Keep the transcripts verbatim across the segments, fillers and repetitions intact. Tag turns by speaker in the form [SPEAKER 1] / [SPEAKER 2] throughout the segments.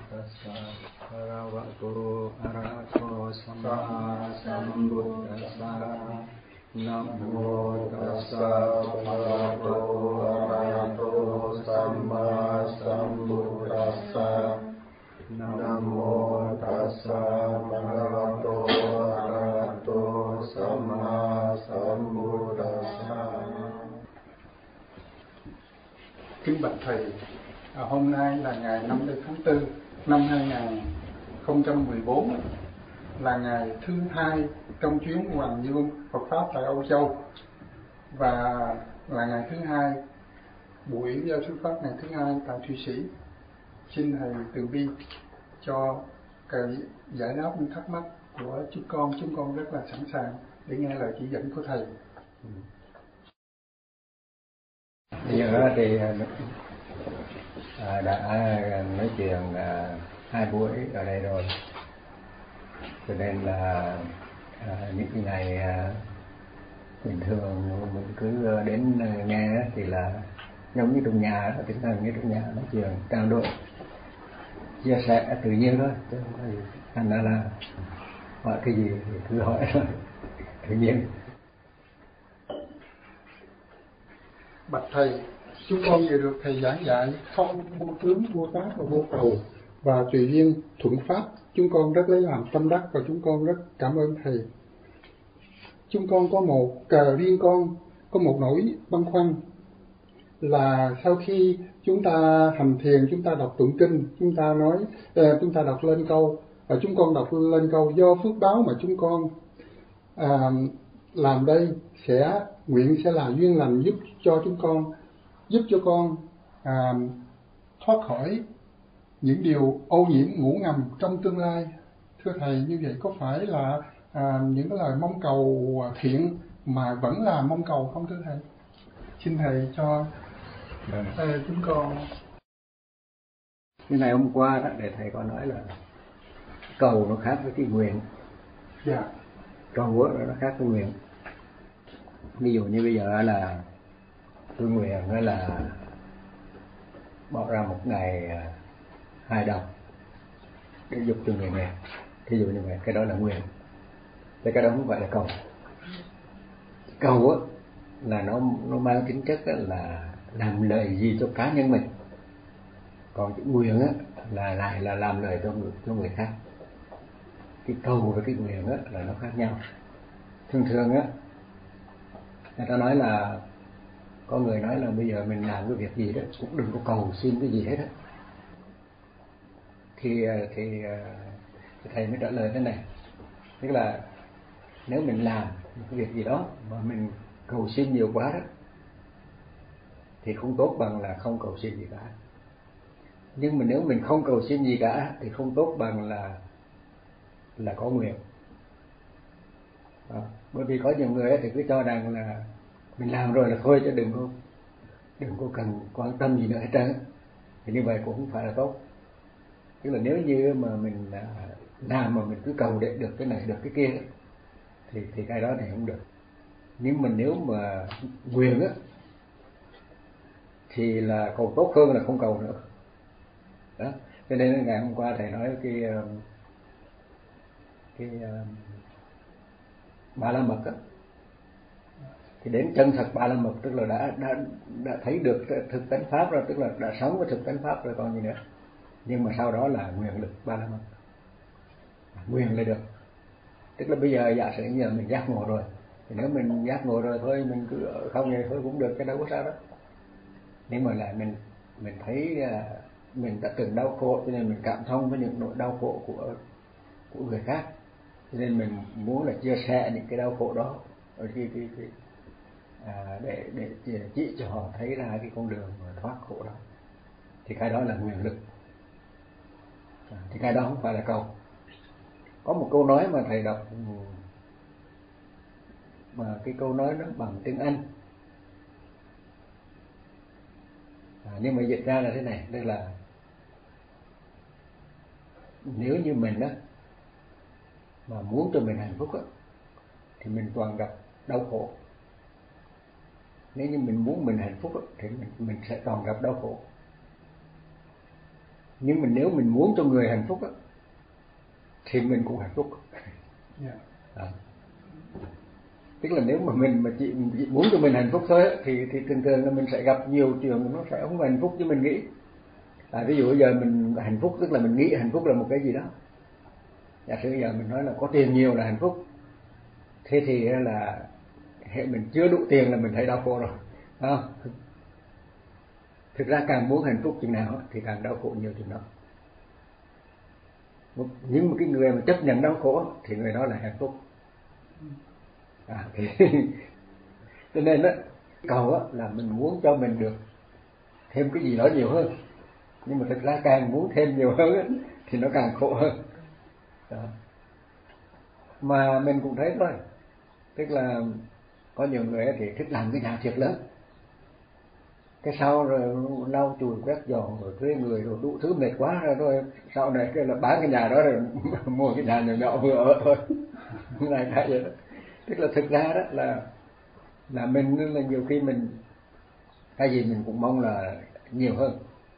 [SPEAKER 1] tassa bhagavato arahato samma sambuddhassa. Nam mô tassa bhagavato arahato samma sambuddhassa. Nam mô tassa bhagavato arahato samma sambuddhassa.
[SPEAKER 2] Kính bạch thầy, à, hôm nay là ngày năm mươi tháng tư năm hai nghìn không trăm mười bốn, là ngày thứ hai trong chuyến hoàng dương Phật pháp tại Âu Châu, và là ngày thứ hai buổi giao thuyết pháp ngày thứ hai tại Thụy Sĩ. Xin thầy từ bi cho cái giải đáp những thắc mắc của chúng con. Chúng con rất là sẵn sàng để nghe lời chỉ dẫn của thầy.
[SPEAKER 1] Bây giờ thì đã nói chuyện hai buổi ở đây rồi, cho nên là những cái ngày bình thường mình cứ đến nghe thì là giống như trong nhà, tinh thần như trong nhà, nói chuyện trao đổi chia sẻ tự nhiên thôi, chứ không có gì. Thành ra là hỏi cái gì thì cứ hỏi thôi, tự nhiên.
[SPEAKER 2] Bạch thầy, chúng con vừa được thầy giảng dạy không vô tướng, vô tác và vô cầu, và tùy duyên thuận pháp. Chúng con rất lấy làm tâm đắc và chúng con rất cảm ơn thầy. Chúng con có một cờ riêng con có một nỗi băn khoăn là sau khi chúng ta hành thiền, chúng ta đọc tụng kinh, chúng ta nói uh, chúng ta đọc lên câu, và chúng con đọc lên câu do phước báo mà chúng con uh, làm đây sẽ nguyện sẽ là duyên lành giúp cho chúng con, giúp cho con à, thoát khỏi những điều ô nhiễm ngủ ngầm trong tương lai. Thưa thầy, như vậy có phải là à, những cái lời mong cầu thiện mà vẫn là mong cầu không thưa thầy? Xin thầy cho à, chúng con.
[SPEAKER 1] Cái này hôm qua đó, để thầy có nói là cầu nó khác với cái nguyện.
[SPEAKER 2] Dạ.
[SPEAKER 1] Cầu nó khác với nguyện. Ví dụ như bây giờ là tôi nguyện là bỏ ra một ngày hai đồng để giúp cho người nghèo, thí dụ như vậy, cái đó là nguyện. Thế cái đó không phải là cầu. Cầu á là nó nó mang tính chất là làm lợi gì cho cá nhân mình, còn cái nguyện á là lại là làm lợi cho người cho người khác. Cái cầu với cái nguyện á là nó khác nhau. Thường thường á người ta nói là, có người nói là bây giờ mình làm cái việc gì đó cũng đừng có cầu xin cái gì hết á. Thì, thì thì thầy mới trả lời thế này, tức là nếu mình làm một cái việc gì đó mà mình cầu xin nhiều quá đó thì không tốt bằng là không cầu xin gì cả. Nhưng mà nếu mình không cầu xin gì cả thì không tốt bằng là là có nguyện. Đó. Bởi vì có nhiều người thì cứ cho rằng là mình làm rồi là thôi, chứ đừng có đừng có cần quan tâm gì nữa hết trơn. Thì như vậy cũng không phải là tốt. Tức là nếu như mà mình làm mà mình cứ cầu để được cái này được cái kia thì thì cái đó thì không được. Nhưng mà nếu mà nguyện á thì là cầu tốt hơn là không cầu nữa. Đó. Cho nên ngày hôm qua thầy nói cái cái Ba La Mật á, thì đến chân thật Ba La Mật tức là đã đã đã thấy được thực tánh pháp rồi, tức là đã sống với thực tánh pháp rồi còn gì nữa. Nhưng mà sau đó là nguyện lực Ba La Mật, nguyện là được. Tức là bây giờ giả sử như mình giác ngộ rồi, thì nếu mình giác ngộ rồi thôi mình cứ không vậy thôi cũng được, cái đâu có sao đó. Nhưng mà là mình mình thấy mình đã từng đau khổ, cho nên mình cảm thông với những nỗi đau khổ của của người khác, cho nên mình muốn là chia sẻ những cái đau khổ đó ở cái cái, cái à, để để chỉ cho họ thấy ra cái con đường mà thoát khổ đó. Thì cái đó là nguyện lực. À, thì cái đó không phải là cầu. Có một câu nói mà thầy đọc, mà cái câu nói nó bằng tiếng Anh, à, nhưng mà dịch ra là thế này, tức là nếu như mình á mà muốn cho mình hạnh phúc á thì mình toàn gặp đau khổ. Nếu như mình muốn mình hạnh phúc á thì mình mình sẽ toàn gặp đau khổ. Nhưng mà nếu mình muốn cho người hạnh phúc á, thì mình cũng hạnh phúc.
[SPEAKER 2] Yeah.
[SPEAKER 1] À. Tức là nếu mà mình mà chỉ, chỉ muốn cho mình hạnh phúc thôi á, thì thì thường thường là mình sẽ gặp nhiều chuyện nó sẽ không hạnh phúc như mình nghĩ. À, ví dụ bây giờ mình hạnh phúc tức là mình nghĩ hạnh phúc là một cái gì đó. Giả sử giờ mình nói là có tiền nhiều là hạnh phúc, thế thì là hệ mình chưa đủ tiền là mình thấy đau khổ rồi. À, thực ra càng muốn hạnh phúc chừng nào thì càng đau khổ nhiều chừng đó. Nhưng mà cái người mà chấp nhận đau khổ thì người đó là hạnh phúc. À, thì cho nên đó, cầu á, là mình muốn cho mình được thêm cái gì đó nhiều hơn, nhưng mà thực ra càng muốn thêm nhiều hơn á, thì nó càng khổ hơn đó. Mà mình cũng thấy thôi, tức là có nhiều người thì thích làm cái nhà thiệt lớn, cái sau rồi lau chùi quét dọn rồi thuê người rồi đủ thứ mệt quá rồi, rồi sau này cái là bán cái nhà đó rồi mua cái nhà nhỏ nhỏ vừa ở thôi. Là cái vậy đó. Tức là thực ra đó là là mình là nhiều khi mình cái gì mình cũng mong là nhiều hơn.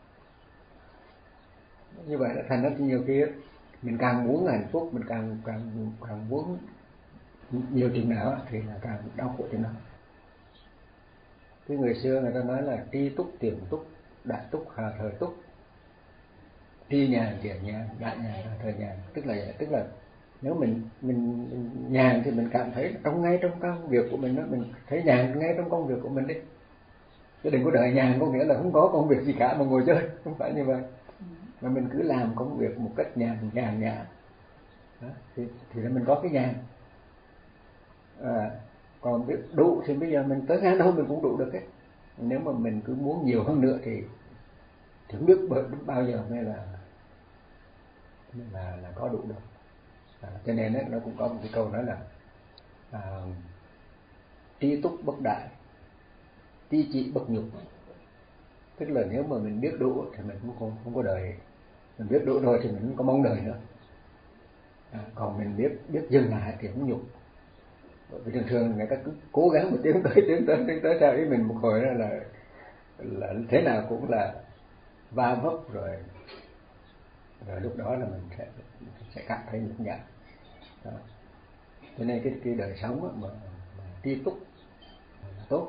[SPEAKER 1] Như vậy là thành ra nhiều khi mình càng muốn hạnh phúc, mình càng càng càng muốn nhiều chừng nào thì là càng đau khổ chừng nào. Cái người xưa người ta nói là tri túc tiền túc, đại túc hà thời túc, tri nhàn kiển nhàn, đại nhàn hà thời nhàn. Tức là tức là nếu mình mình nhàn thì mình cảm thấy trong ngay trong công việc của mình đó, mình thấy nhàn ngay trong công việc của mình đi. Chứ đừng có đợi nhàn có nghĩa là không có công việc gì cả mà ngồi chơi, không phải như vậy. Mà mình cứ làm công việc một cách nhàn nhàn nhã thì thì là mình có cái nhàn. À, còn biết đủ thì bây giờ mình tới ngàn đâu mình cũng đủ được ấy. Nếu mà mình cứ muốn nhiều hơn nữa thì thì không biết bao giờ mới là là là có đủ được. À, cho nên ấy, nó cũng có một cái câu nói là à, tri túc bất đại, tri trị bất nhục. Tức là nếu mà mình biết đủ thì mình cũng không không có đời, mình biết đủ rồi thì mình không có mong đời nữa. À, còn mình biết biết dừng lại thì không nhục. Bởi vì thường thường người ta cứ cố gắng một tiến tới tiến tới tiến tới theo ý mình một hồi đó là là thế nào cũng là va vấp rồi, rồi lúc đó là mình sẽ sẽ cảm thấy nhục nhã. Cho nên cái cái đời sống mà, mà tri túc là tốt.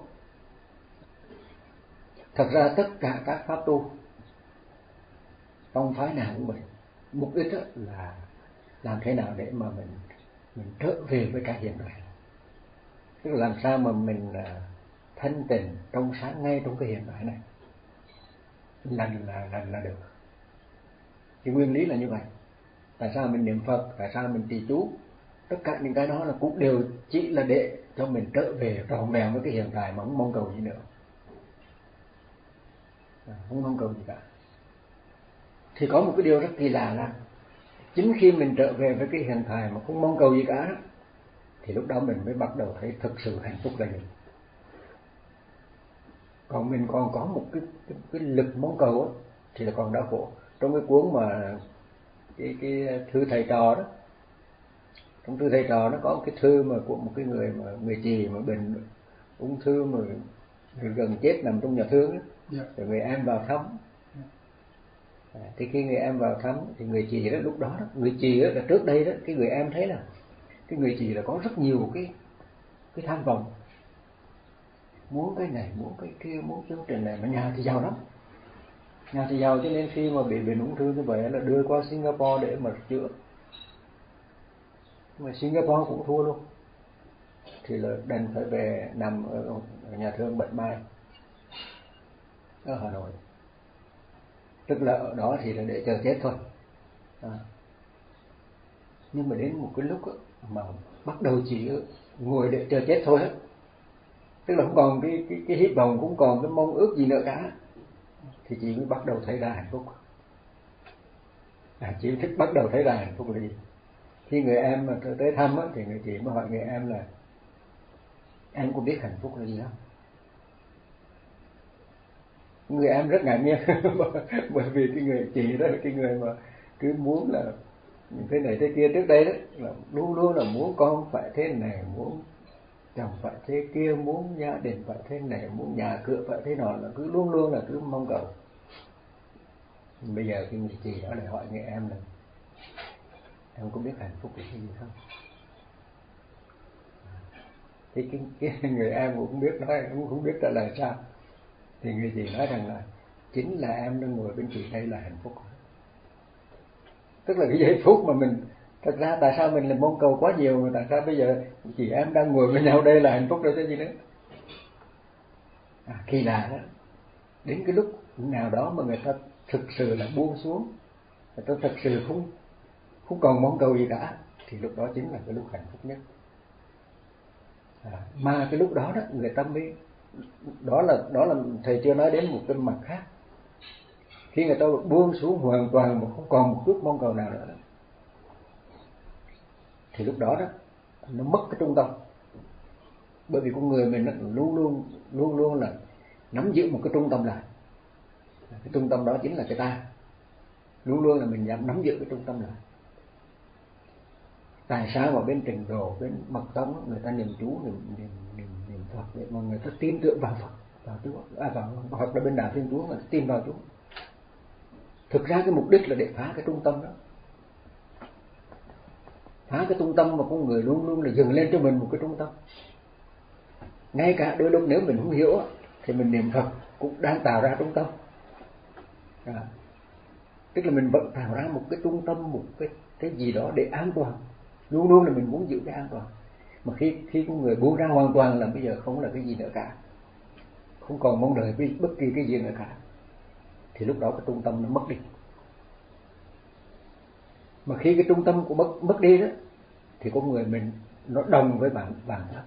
[SPEAKER 1] Thật ra tất cả các pháp tu trong phái nào cũng vậy, mục đích là làm thế nào để mà mình mình trở về với cái hiện tại. Tức là làm sao mà mình thanh tịnh trong sáng ngay trong cái hiện tại này là là là là được. Cái nguyên lý là như vậy. Tại sao mình niệm Phật, tại sao mình trì chú, tất cả những cái đó là cũng đều chỉ là để cho mình trở về trọn vẹn với cái hiện tại mà không mong cầu gì nữa, không mong cầu gì cả. Thì có một cái điều rất kỳ lạ là chính khi mình trở về với cái hiện tại mà không mong cầu gì cả thì lúc đó mình mới bắt đầu thấy thực sự hạnh phúc là gì. Còn mình còn có một cái cái, cái lực mong cầu đó, thì là còn đau khổ. Trong cái cuốn mà cái cái thư thầy trò đó, trong thư thầy trò nó có một cái thư mà của một cái người mà người Chì mà bệnh ung thư mà gần chết nằm trong nhà thương đó. Yeah. Rồi người em vào thăm. À, thì khi người em vào thăm thì người Chì đó lúc đó, đó người Chì đó là trước đây đó cái người em thấy là cái người Chì là có rất nhiều cái cái tham vọng, muốn cái này muốn cái kia, muốn chương trình này, mà nhà thì giàu lắm, nhà thì giàu cho nên khi mà bị bệnh ung thư như vậy là đưa qua Singapore để mà chữa, mà Singapore cũng thua luôn, thì là đành phải về nằm ở, ở nhà thương Bạch Mai ở Hà Nội. Tức là ở đó thì là để chờ chết thôi. À. Nhưng mà đến một cái lúc đó, mà bắt đầu chỉ ngồi để chờ chết thôi á, tức là không còn cái cái cái hy vọng, cũng còn cái mong ước gì nữa cả, thì chị mới bắt đầu thấy ra hạnh phúc. À, chị thích bắt đầu thấy ra hạnh phúc là gì? Khi người em mà tới thăm á, thì người chị mới hỏi người em là em có biết hạnh phúc là gì không? Người em rất ngạc nhiên bởi vì cái người chị đó là cái người mà cứ muốn là thế này thế kia trước đây đó, là luôn luôn là muốn con phải thế này, muốn chồng phải thế kia, muốn gia đình phải thế này, muốn nhà cửa phải thế nọ, là cứ luôn luôn là cứ mong cầu. Bây giờ cái người chị đó lại hỏi người em là em có biết hạnh phúc là cái gì không? Thì cái, cái người em cũng không biết nói, cũng không biết trả lời sao. Thì người chị nói rằng là chính là em đang ngồi bên chị đây là hạnh phúc. Tức là cái giây phút mà mình, thật ra tại sao mình là mong cầu quá nhiều mà tại sao bây giờ chị em đang ngồi bên nhau đây là hạnh phúc rồi chứ gì nữa. À, kỳ lạ đó. Đến cái lúc nào đó mà người ta thực sự là buông xuống, người ta thực sự không không còn mong cầu gì cả, thì lúc đó chính là cái lúc hạnh phúc nhất. À, mà cái lúc đó đó người ta mới, đó là đó là thầy chưa nói đến một cái mặt khác. Khi người ta buông xuống hoàn toàn mà không còn một chút mong cầu nào nữa đó, thì lúc đó đó nó mất cái trung tâm. Bởi vì con người mình nó luôn luôn luôn luôn là nắm giữ một cái trung tâm lại. Cái trung tâm đó chính là cái ta. Luôn luôn là mình dám nắm giữ cái trung tâm lại. Tại sao mà bên Trình Độ, bên Mật Tông người ta niệm chú, niệm niệm niệm, niệm Phật để mà người ta tin tưởng vào Phật, vào Chúa, à vào, hoặc là bên Đạo Thiên Chúa người ta tin vào Chúa. Thực ra cái mục đích là để phá cái trung tâm đó. Phá cái trung tâm mà con người luôn luôn là dừng lên cho mình một cái trung tâm. Ngay cả đôi lúc nếu mình không hiểu thì mình niệm Phật cũng đang tạo ra trung tâm. À, tức là mình vẫn tạo ra một cái trung tâm, một cái cái gì đó để an toàn. Luôn luôn là mình muốn giữ cái an toàn. Mà khi khi con người buông ra hoàn toàn là bây giờ không là cái gì nữa cả, không còn mong đợi với bất kỳ cái gì nữa cả, thì lúc đó cái trung tâm nó mất đi. Mà khi cái trung tâm của mất mất đi đó, thì con người mình nó đồng với bản bản pháp.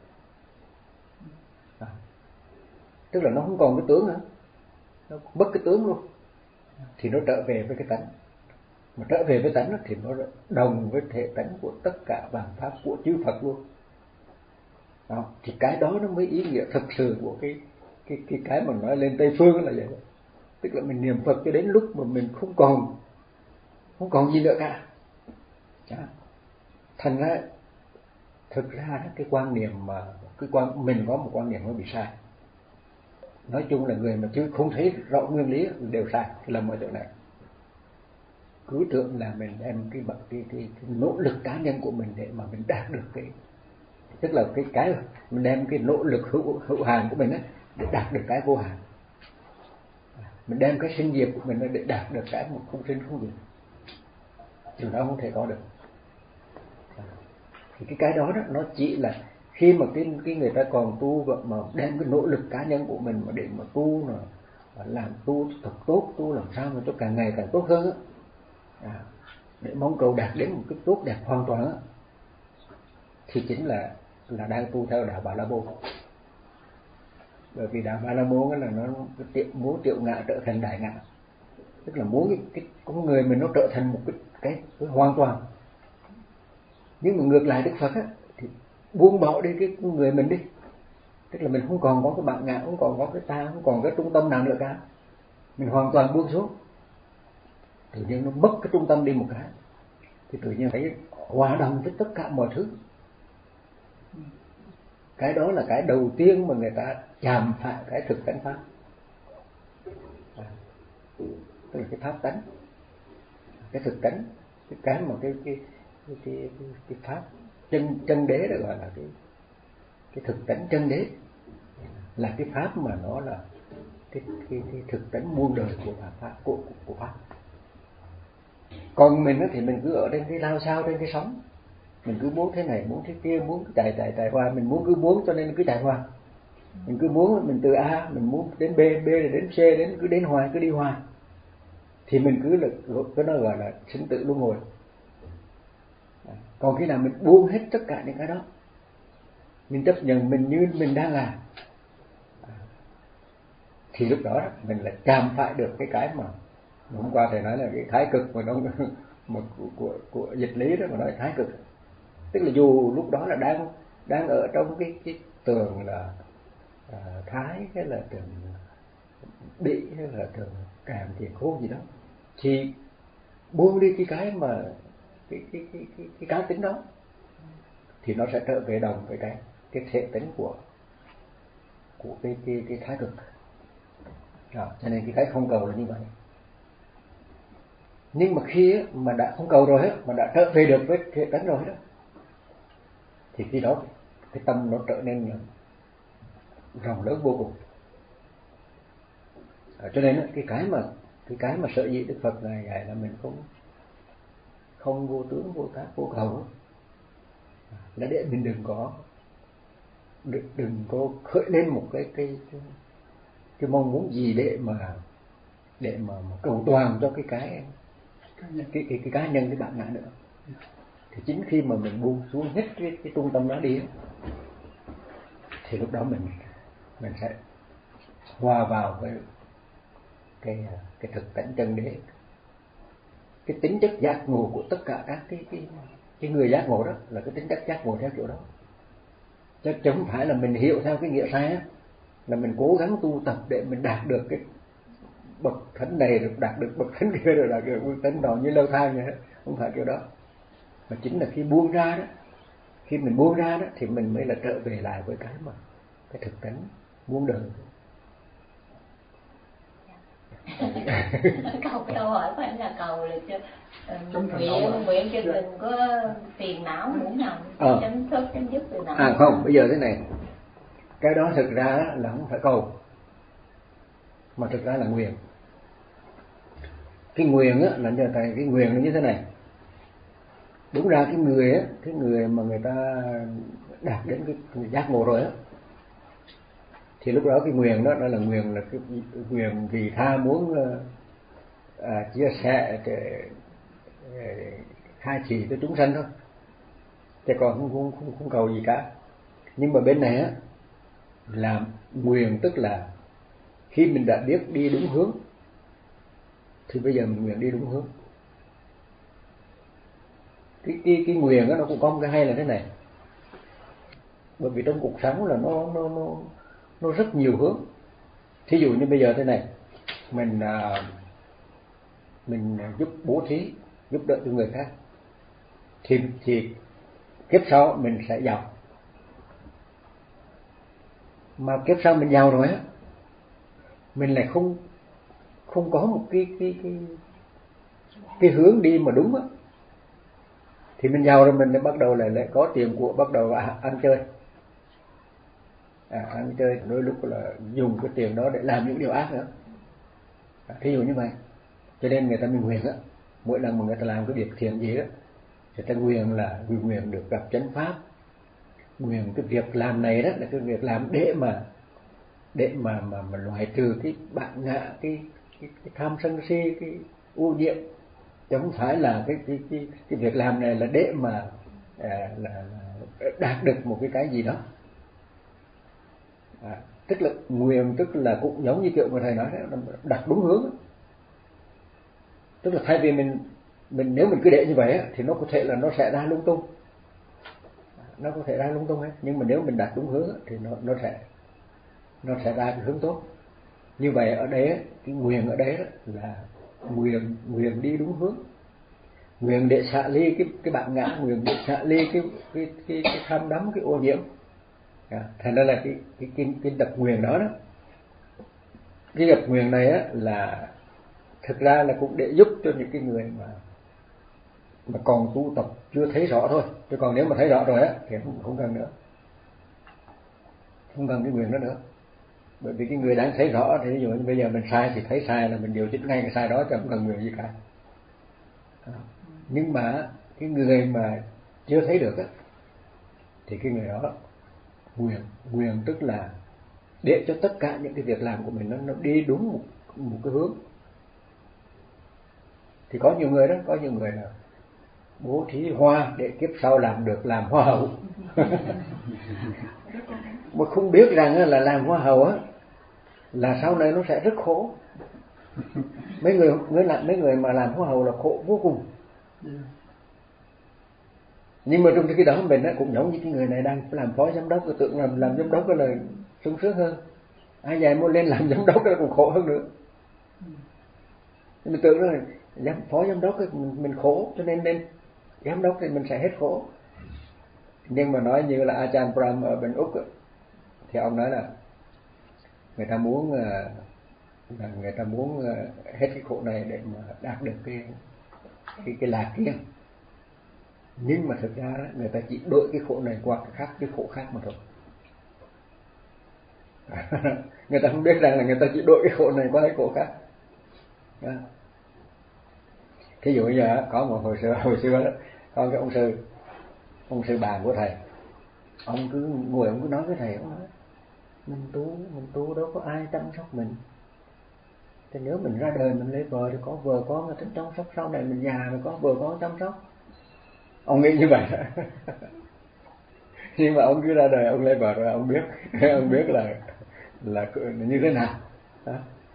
[SPEAKER 1] À, tức là nó không còn cái tướng nữa, nó mất cái tướng luôn, thì nó trở về với cái tánh. Mà trở về với tánh thì nó đồng với thể tánh của tất cả bản pháp của chư Phật luôn. Đó, thì cái đó nó mới ý nghĩa thực sự của cái cái cái cái mà nói lên Tây Phương là vậy. Tức là mình niệm Phật cho đến lúc mà mình không còn không còn gì nữa cả. Đó. Thành ra thực ra cái quan niệm mà cái quan mình có một quan niệm nó bị sai. Nói chung là người mà chứ không thấy rõ nguyên lý đều sai, là mọi chỗ này. Cứ tưởng là mình đem cái, cái, cái, cái, cái nỗ lực cá nhân của mình để mà mình đạt được cái, tức là cái cái mình đem cái nỗ lực hữu hữu hạn của mình ấy, để đạt được cái vô hạn. Mình đem cái sinh diệt của mình để đạt được cái một không sinh không diệt, thì nó không thể có được. Thì cái cái đó, đó nó chỉ là khi mà cái cái người ta còn tu mà đem cái nỗ lực cá nhân của mình mà để mà tu mà làm tu thật tốt, tu làm sao mà cho càng ngày càng tốt hơn á, à, để mong cầu đạt đến một cái tốt đẹp hoàn toàn á, thì chính là là đang tu theo đạo Bà La Môn. Bởi vì đạo Bà La Môn là nó tiệu, muốn triệu ngã trở thành đại ngã, tức là muốn cái, cái con người mình nó trở thành một cái cái, cái hoàn toàn. Nhưng mà ngược lại Đức Phật á, thì buông bỏ đi cái người mình đi, tức là mình không còn có cái bản ngã, không còn có cái ta, không còn cái trung tâm nào nữa cả, mình hoàn toàn buông xuống, tự nhiên nó mất cái trung tâm đi một cái, thì tự nhiên thấy hòa đồng với tất cả mọi thứ. Cái đó là cái đầu tiên mà người ta chạm phải cái thực tánh pháp, à, tức là cái pháp tánh, cái thực tánh, cái cái mà cái cái cái cái, cái, cái pháp chân chân đế đó gọi là cái cái thực tánh chân đế, là cái pháp mà nó là cái cái, cái thực tánh muôn đời của pháp của, của, của pháp. Còn mình thì mình cứ ở trên cái lao sao trên cái sóng, mình cứ muốn thế này muốn thế kia, muốn chạy chạy chạy hoài, mình muốn cứ muốn cho nên cứ chạy hoài, mình cứ muốn mình từ A mình muốn đến B, B rồi đến C, đến cứ đến hoài, cứ đi hoài, thì mình cứ là cái nó gọi là sinh tử luân hồi. Còn khi nào mình buông hết tất cả những cái đó, mình chấp nhận mình như mình đang là, thì lúc đó mình lại chạm phải được cái cái mà hôm qua thầy nói là cái thái cực mà nó mà của, của, của dịch lý đó mà nói thái cực, tức là dù lúc đó là đang đang ở trong cái cái tường là à, thái hay là tường bị hay là tường cảm tiền khô gì đó, thì buông đi cái cái mà cái cái cái cái cái cá tính đó, thì nó sẽ trở về đồng với cái cái thể tính của của cái cái cái thái cực. Đó, cho nên cái cái không cầu là như vậy. Nhưng mà khi mà đã không cầu rồi á, mà đã trở về được với thiện tánh rồi đó, thì khi đó cái tâm nó trở nên rộng lớn vô cùng. À, cho nên cái cái mà cái cái mà sở dĩ Đức Phật này dạy là mình không không vô tướng vô tác vô cầu, là để mình đừng có đừng, đừng có khởi lên một cái cái cái, cái mong muốn gì để mà để mà, mà cầu toàn cho cái cái cái cái cái, cái cá nhân, cái bản ngã nữa. Thì chính khi mà mình buông xuống hết cái, cái trung tâm đó đi, thì lúc đó mình mình sẽ hòa vào cái cái cái thực tánh chân đế, cái tính chất giác ngộ của tất cả các cái cái cái người giác ngộ đó là cái tính chất giác ngộ theo kiểu đó, chứ không phải là mình hiểu theo cái nghĩa sai á, là mình cố gắng tu tập để mình đạt được cái bậc thánh này rồi đạt được bậc thánh kia rồi đạt được bậc thánh nọ như lâu thang vậy, không phải kiểu đó. Mà chính là khi buông ra đó, khi mình buông ra đó thì mình mới là trở về lại với cái mà cái thực tánh muôn đời.
[SPEAKER 3] Câu câu hỏi của anh là cầu là cho uh, nguyện nguyện cho đừng có phiền não muỗng nhầm, ờ. chấm dứt chấm dứt từ não.
[SPEAKER 1] À không, bây giờ thế này, cái đó thực ra là không phải cầu, mà thực ra là nguyện. Cái nguyện á là như thế, cái nguyện là như thế này. Đúng ra cái người á, cái người mà người ta đạt đến cái, cái giác ngộ rồi á, thì lúc đó cái nguyện đó, đó là nguyện là cái nguyện vì tha muốn à, chia sẻ để, để khai chỉ cho chúng sanh thôi, chứ còn không, không, không, không cầu gì cả. Nhưng mà bên này á là nguyện, tức là khi mình đã biết đi đúng hướng thì bây giờ mình nguyện đi đúng hướng. Cái cái cái nguyện đó nó cũng có một cái hay là thế này, bởi vì trong cuộc sống là nó nó nó nó rất nhiều hướng. Thí dụ như bây giờ thế này, mình à, mình giúp bố thí, giúp đỡ cho người khác, thì thì kiếp sau mình sẽ giàu. Mà kiếp sau mình giàu rồi á, mình lại không không có một cái cái cái cái hướng đi mà đúng á, thì mình giàu rồi mình lại bắt đầu lại lại có tiền của, bắt đầu à, ăn chơi. À, ăn chơi đôi lúc là dùng cái tiền đó để làm những điều ác nữa, à, thí dụ như vậy. Cho nên người ta mình nguyện á, mỗi lần mà người ta làm cái việc thiện gì á, người ta nguyện là nguyện được gặp chánh pháp, nguyện cái việc làm này đó là cái việc làm để mà để mà mà mà loại trừ cái bản ngã, cái cái, cái tham sân si, cái ô nhiễm, chứ không phải là cái cái cái cái việc làm này là để mà à, là, là đạt được một cái cái gì đó. À, tức là nguyện, tức là cũng giống như kiểu mà thầy nói đó, đặt đúng hướng. Tức là thay vì mình mình nếu mình cứ để như vậy á, thì nó có thể là nó sẽ ra lung tung, nó có thể ra lung tung ấy. Nhưng mà nếu mình đặt đúng hướng á, thì nó nó sẽ nó sẽ ra cái hướng tốt. Như vậy ở đây cái nguyện ở đây là nguyện nguyện đi đúng hướng, nguyện để xả ly cái cái bản ngã, nguyện để xả ly cái cái cái, cái tham đắm, cái ô nhiễm. À, thành ra là cái cái cái, cái tập nguyện đó đó, cái tập nguyện này á là thực ra là cũng để giúp cho những cái người mà mà còn tu tập chưa thấy rõ thôi, chứ còn nếu mà thấy rõ rồi á thì không, không cần nữa, không cần cái nguyện đó nữa. Bởi vì cái người đang thấy rõ thì ví dụ như bây giờ mình sai thì thấy sai là mình điều chỉnh ngay cái sai đó, chứ không cần nguyện gì cả. À, nhưng mà cái người mà chưa thấy được á thì cái người đó nguyện nguyện tức là để cho tất cả những cái việc làm của mình nó, nó đi đúng một, một cái hướng. Thì có nhiều người đó, có nhiều người là bố thí hoa để kiếp sau làm được làm hoa hậu. Mà không biết rằng là làm hoa hậu á là sau này nó sẽ rất khổ. Mấy người mới làm mấy người mà làm hoa hậu là khổ vô cùng. Nhưng mà trong cái đó mình á cũng giống như cái người này đang làm phó giám đốc, tưởng làm làm giám đốc là sung sướng hơn. Ai dè muốn lên làm giám đốc là cũng khổ hơn nữa. Mình tưởng là giám phó giám đốc mình, mình khổ, cho nên nên giám đốc thì mình sẽ hết khổ. Nhưng mà nói như là Ajahn Brahm ở bên Úc ấy, thì ông nói là người ta muốn là người ta muốn hết cái khổ này để mà đạt được cái cái cái lạc kia, nhưng mà thực ra người ta chỉ đổi cái khổ này qua cái khác, cái khổ khác mà thôi. Người ta không biết rằng là người ta chỉ đổi cái khổ này qua cái khổ khác. Thí dụ bây giờ có một hồi xưa hồi xưa đó, có cái ông sư ông sư bạn của thầy, ông cứ ngồi ông cứ nói với thầy, ông nói mình tu mình tu đâu có ai chăm sóc mình, thì nếu mình ra đời mình lấy vợ thì có vợ con người ta chăm sóc, sau này mình già rồi có vợ con chăm sóc. Ông nghĩ như vậy. Nhưng mà ông cứ ra đời ông lấy vợ rồi ông biết ông biết là là như thế nào đó.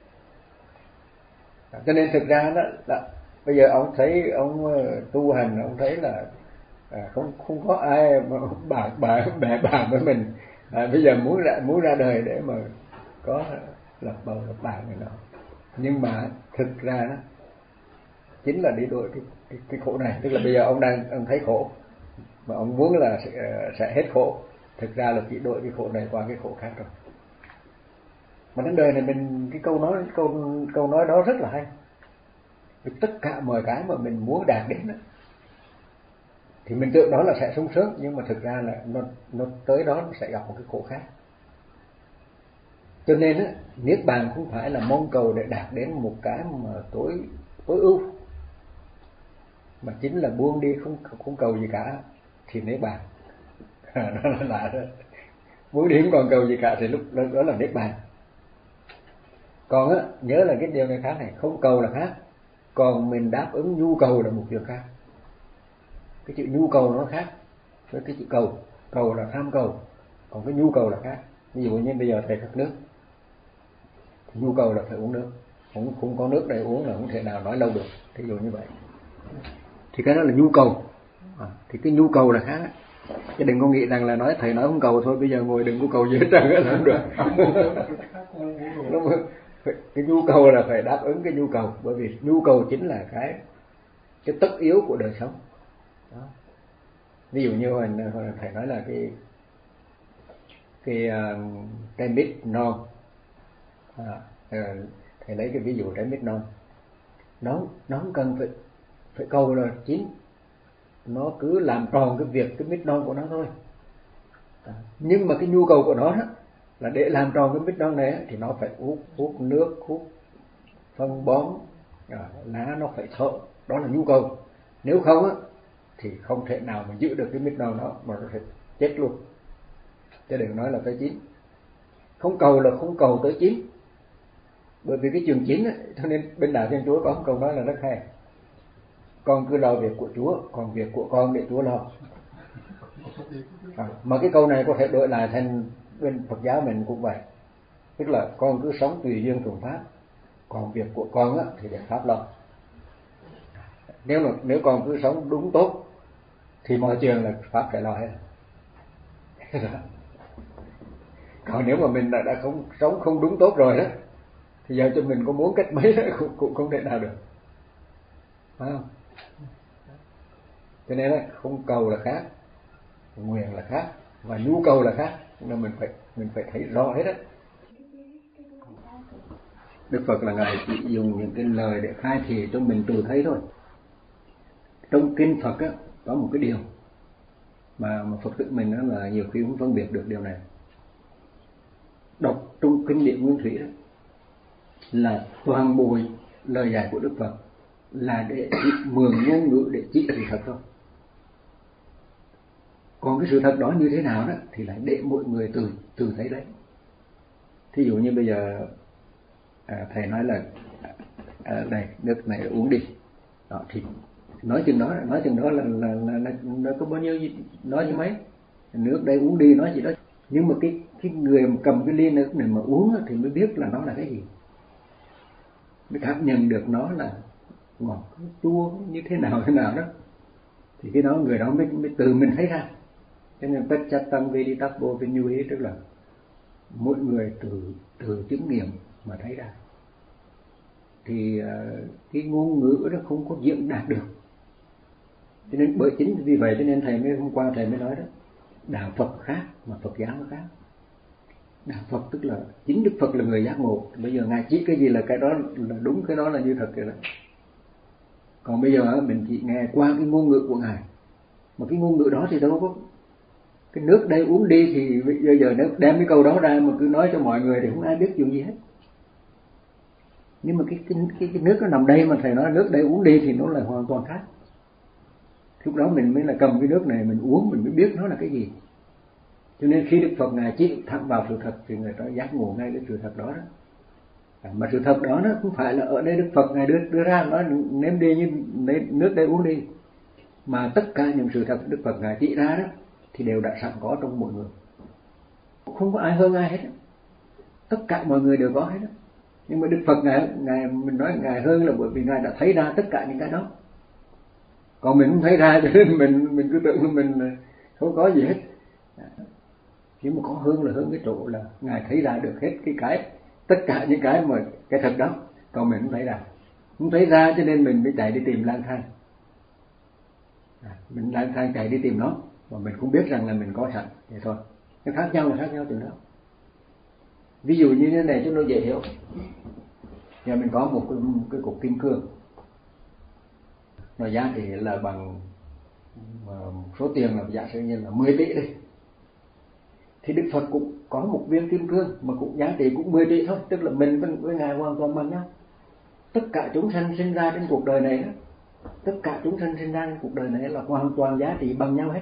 [SPEAKER 1] Cho nên thực ra đó là bây giờ ông thấy ông tu hành, ông thấy là à, không không có ai mà bà bà bè bạn với mình. À, bây giờ muốn ra muốn ra đời để mà có lập bầu lập bạn người đó, nhưng mà thực ra đó chính là đi đổi cái, cái cái khổ này. Tức là bây giờ ông đang ông thấy khổ mà ông muốn là sẽ, sẽ hết khổ, thực ra là chỉ đổi cái khổ này qua cái khổ khác rồi. Mà đến đời này mình cái câu nói câu câu nói đó rất là hay. Tất cả mọi cái mà mình muốn đạt đến đó, thì mình tưởng đó là sẽ sung sướng, nhưng mà thực ra là nó nó tới đó nó sẽ gặp một cái khổ khác. Cho nên á, niết bàn không phải là mong cầu để đạt đến một cái mà tối tối ưu, mà chính là buông đi không không cầu gì cả thì niết bàn. Đó là lạ đó. Buông đi không còn cầu gì cả thì lúc đó, đó là niết bàn. Còn á, nhớ là cái điều này khác này, không cầu là khác, còn mình đáp ứng nhu cầu là một chuyện khác. Cái chữ nhu cầu nó khác với cái chữ cầu. Cầu là tham cầu, còn cái nhu cầu là khác. Ví dụ như bây giờ thầy khát nước, thì nhu cầu là phải uống nước, không không có nước để uống là không thể nào nói lâu được. Thí dụ như vậy, thì cái đó là nhu cầu. À, thì cái nhu cầu là khác. Chứ đừng có nghĩ rằng là nói thầy nói không cầu thôi, bây giờ ngồi đừng có cầu gì hết trơn là không được. Cái nhu cầu là phải đáp ứng cái nhu cầu, bởi vì nhu cầu chính là cái cái tất yếu của đời sống. Đó. Ví dụ như hồi, hồi thầy nói là cái cái uh, trái mít non, à, thầy lấy cái ví dụ trái mít non, nó nó không cần phải phải cầu là chín, nó cứ làm tròn cái việc cái mít non của nó thôi. À, nhưng mà cái nhu cầu của nó đó, là để làm tròn cái mít non này thì nó phải hút hút nước, hút phân bón, à, lá nó phải thở, đó là nhu cầu. Nếu không á thì không thể nào mà giữ được cái mít non đó, mà nó sẽ chết luôn. Chứ đừng nói là tới chín. Không cầu là không cầu tới chín, bởi vì cái trường chín ấy, cho nên bên đạo Thiên Chúa có một câu nói là rất hay: con cứ lo việc của Chúa, còn việc của con để Chúa lo. À, mà cái câu này có thể đổi lại thành bên Phật giáo mình cũng vậy, tức là con cứ sống tùy duyên thuận pháp, còn việc của con á thì để Pháp lo. Nếu mà nếu con cứ sống đúng tốt thì mọi chuyện là Pháp phải lo hết. Còn nếu mà mình đã, đã không sống không đúng tốt rồi đó, thì giờ cho mình có muốn cách mấy cũng, cũng không thể nào được, phải không? Cho nên là không cầu là khác, nguyện là khác, và nhu cầu là khác, nên mình phải mình phải thấy rõ hết á. Đức Phật là ngài chỉ dùng những cái lời để khai thị cho mình tự thấy thôi. Trong kinh Phật á có một cái điều mà mà Phật tử mình đó là nhiều khi cũng phân biệt được điều này. Đọc trong kinh điển Nguyên Thủy đó là toàn bộ lời dạy của Đức Phật là để mượn ngôn ngữ để chỉ sự thật thôi. Còn cái sự thật đó như thế nào đó thì lại để mọi người từ từ thấy đấy. Thí dụ như bây giờ à, thầy nói là à, đây nước này uống đi, đó thì nói chừng đó nói chừng đó là là, là, là nó có bao nhiêu nói như mấy nước đây uống đi nói gì đó, nhưng mà cái cái người mà cầm cái ly nước này mà uống thì mới biết là nó là cái gì, mới cảm nhận được nó là ngọt chua như thế nào thế nào đó, thì cái đó người đó mới, mới từ mình thấy ra. Cho nên tất chất tăng vi đi tắc vô vi như ý, tức là mỗi người từ từ chứng nghiệm mà thấy ra, thì uh, cái ngôn ngữ nó không có diễn đạt được. Cho nên bởi chính vì vậy cho nên thầy mới hôm qua thầy mới nói đó, đạo Phật khác mà Phật giáo nó khác. Đạo Phật tức là chính Đức Phật là người giác ngộ, bây giờ ngài chỉ cái gì là cái đó là đúng, cái đó là như thật rồi đó. Còn bây giờ mình chỉ nghe qua cái ngôn ngữ của Ngài, mà cái ngôn ngữ đó thì đâu có cái nước đây uống đi, thì bây giờ nếu đem cái câu đó ra mà cứ nói cho mọi người thì không ai biết chuyện gì hết. Nhưng mà cái cái cái, cái nước nó nằm đây mà thầy nói nước đây uống đi thì nó là hoàn toàn khác. Lúc đó mình mới là cầm cái nước này mình uống, mình mới biết nó là cái gì. Cho nên khi Đức Phật Ngài chỉ thẳng vào sự thật thì người ta giác ngộ ngay cái sự thật đó đó. À, mà sự thật đó nó không phải là ở đây Đức Phật Ngài đưa, đưa ra nói nếm đi như nước đây uống đi, mà tất cả những sự thật Đức Phật Ngài chỉ ra đó thì đều đã sẵn có trong mỗi người, không có ai hơn ai hết đó. Tất cả mọi người đều có hết đó. Nhưng mà Đức Phật Ngài, Ngài mình nói Ngài hơn là bởi vì Ngài đã thấy ra tất cả những cái đó. Còn mình không thấy ra cho nên mình mình cứ tưởng mình không có gì hết. Chỉ mà có hơn là hơn cái chỗ là Ngài thấy ra được hết cái cái tất cả những cái mà cái thật đó. Còn mình không thấy ra, không thấy ra cho nên mình mới chạy đi tìm lang thang. À, mình lang thang chạy đi tìm nó mà mình cũng biết rằng là mình có sẵn vậy thôi. Nó khác nhau là khác nhau từ đó. Ví dụ như thế này cho nó dễ hiểu. Giờ mình có một cái, một cái cục kim cương, nó giá trị là bằng một số tiền là giả sử như là mười tỷ đi, thì Đức Phật cũng có một viên kim cương mà cũng giá trị cũng mười tỷ thôi, tức là mình với, với Ngài hoàn toàn bằng nhau. Tất cả chúng sanh sinh ra trên cuộc đời này đó, tất cả chúng sanh sinh ra trên cuộc đời này là hoàn toàn giá trị bằng nhau hết.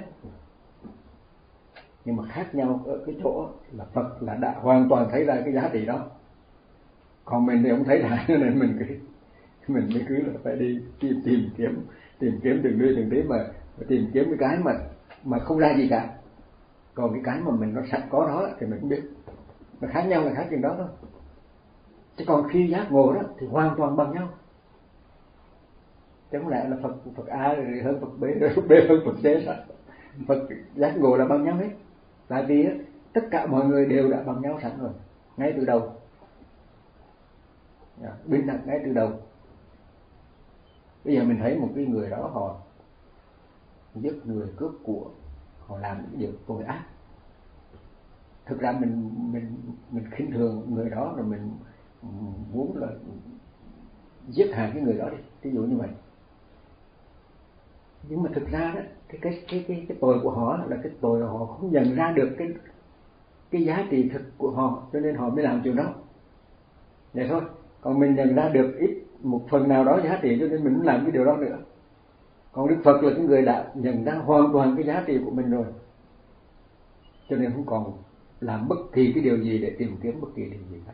[SPEAKER 1] Nhưng mà khác nhau ở cái chỗ là Phật là đã hoàn toàn thấy ra cái giá trị đó, còn mình thì không thấy ra, nên mình cứ mình mới cứ là phải đi tìm tìm kiếm tìm kiếm từng nơi từng tí mà, mà tìm kiếm cái cái mà mà không ra gì cả. Còn cái cái mà mình nó sẵn có đó thì mình cũng biết. Nó khác nhau là khác chừng đó thôi. Chứ còn khi giác ngộ đó thì hoàn toàn bằng nhau. Chứ không lẽ là Phật Phật A hơn Phật B, Phật B hơn Phật C sao? Phật giác ngộ là bằng nhau hết. Tại vì tất cả mọi người đều đã bằng nhau sẵn rồi, ngay từ đầu. Bình đẳng ngay từ đầu. Bây giờ mình thấy một cái người đó họ giết người cướp của, họ làm những điều tội ác. Thực ra mình mình mình khinh thường người đó, rồi mình muốn là giết hại cái người đó đi, ví dụ như vậy. Nhưng mà thực ra đó, cái cái cái cái cái tội của họ là cái tội là họ không nhận ra được cái cái giá trị thực của họ, cho nên họ mới làm chuyện đó. Vậy thôi. Còn mình nhận ra được ít một phần nào đó giá trị cho nên mình không làm cái điều đó nữa. Còn Đức Phật là cái người đã nhận ra hoàn toàn cái giá trị của mình rồi, cho nên không còn làm bất kỳ cái điều gì để tìm kiếm bất kỳ điều gì khác.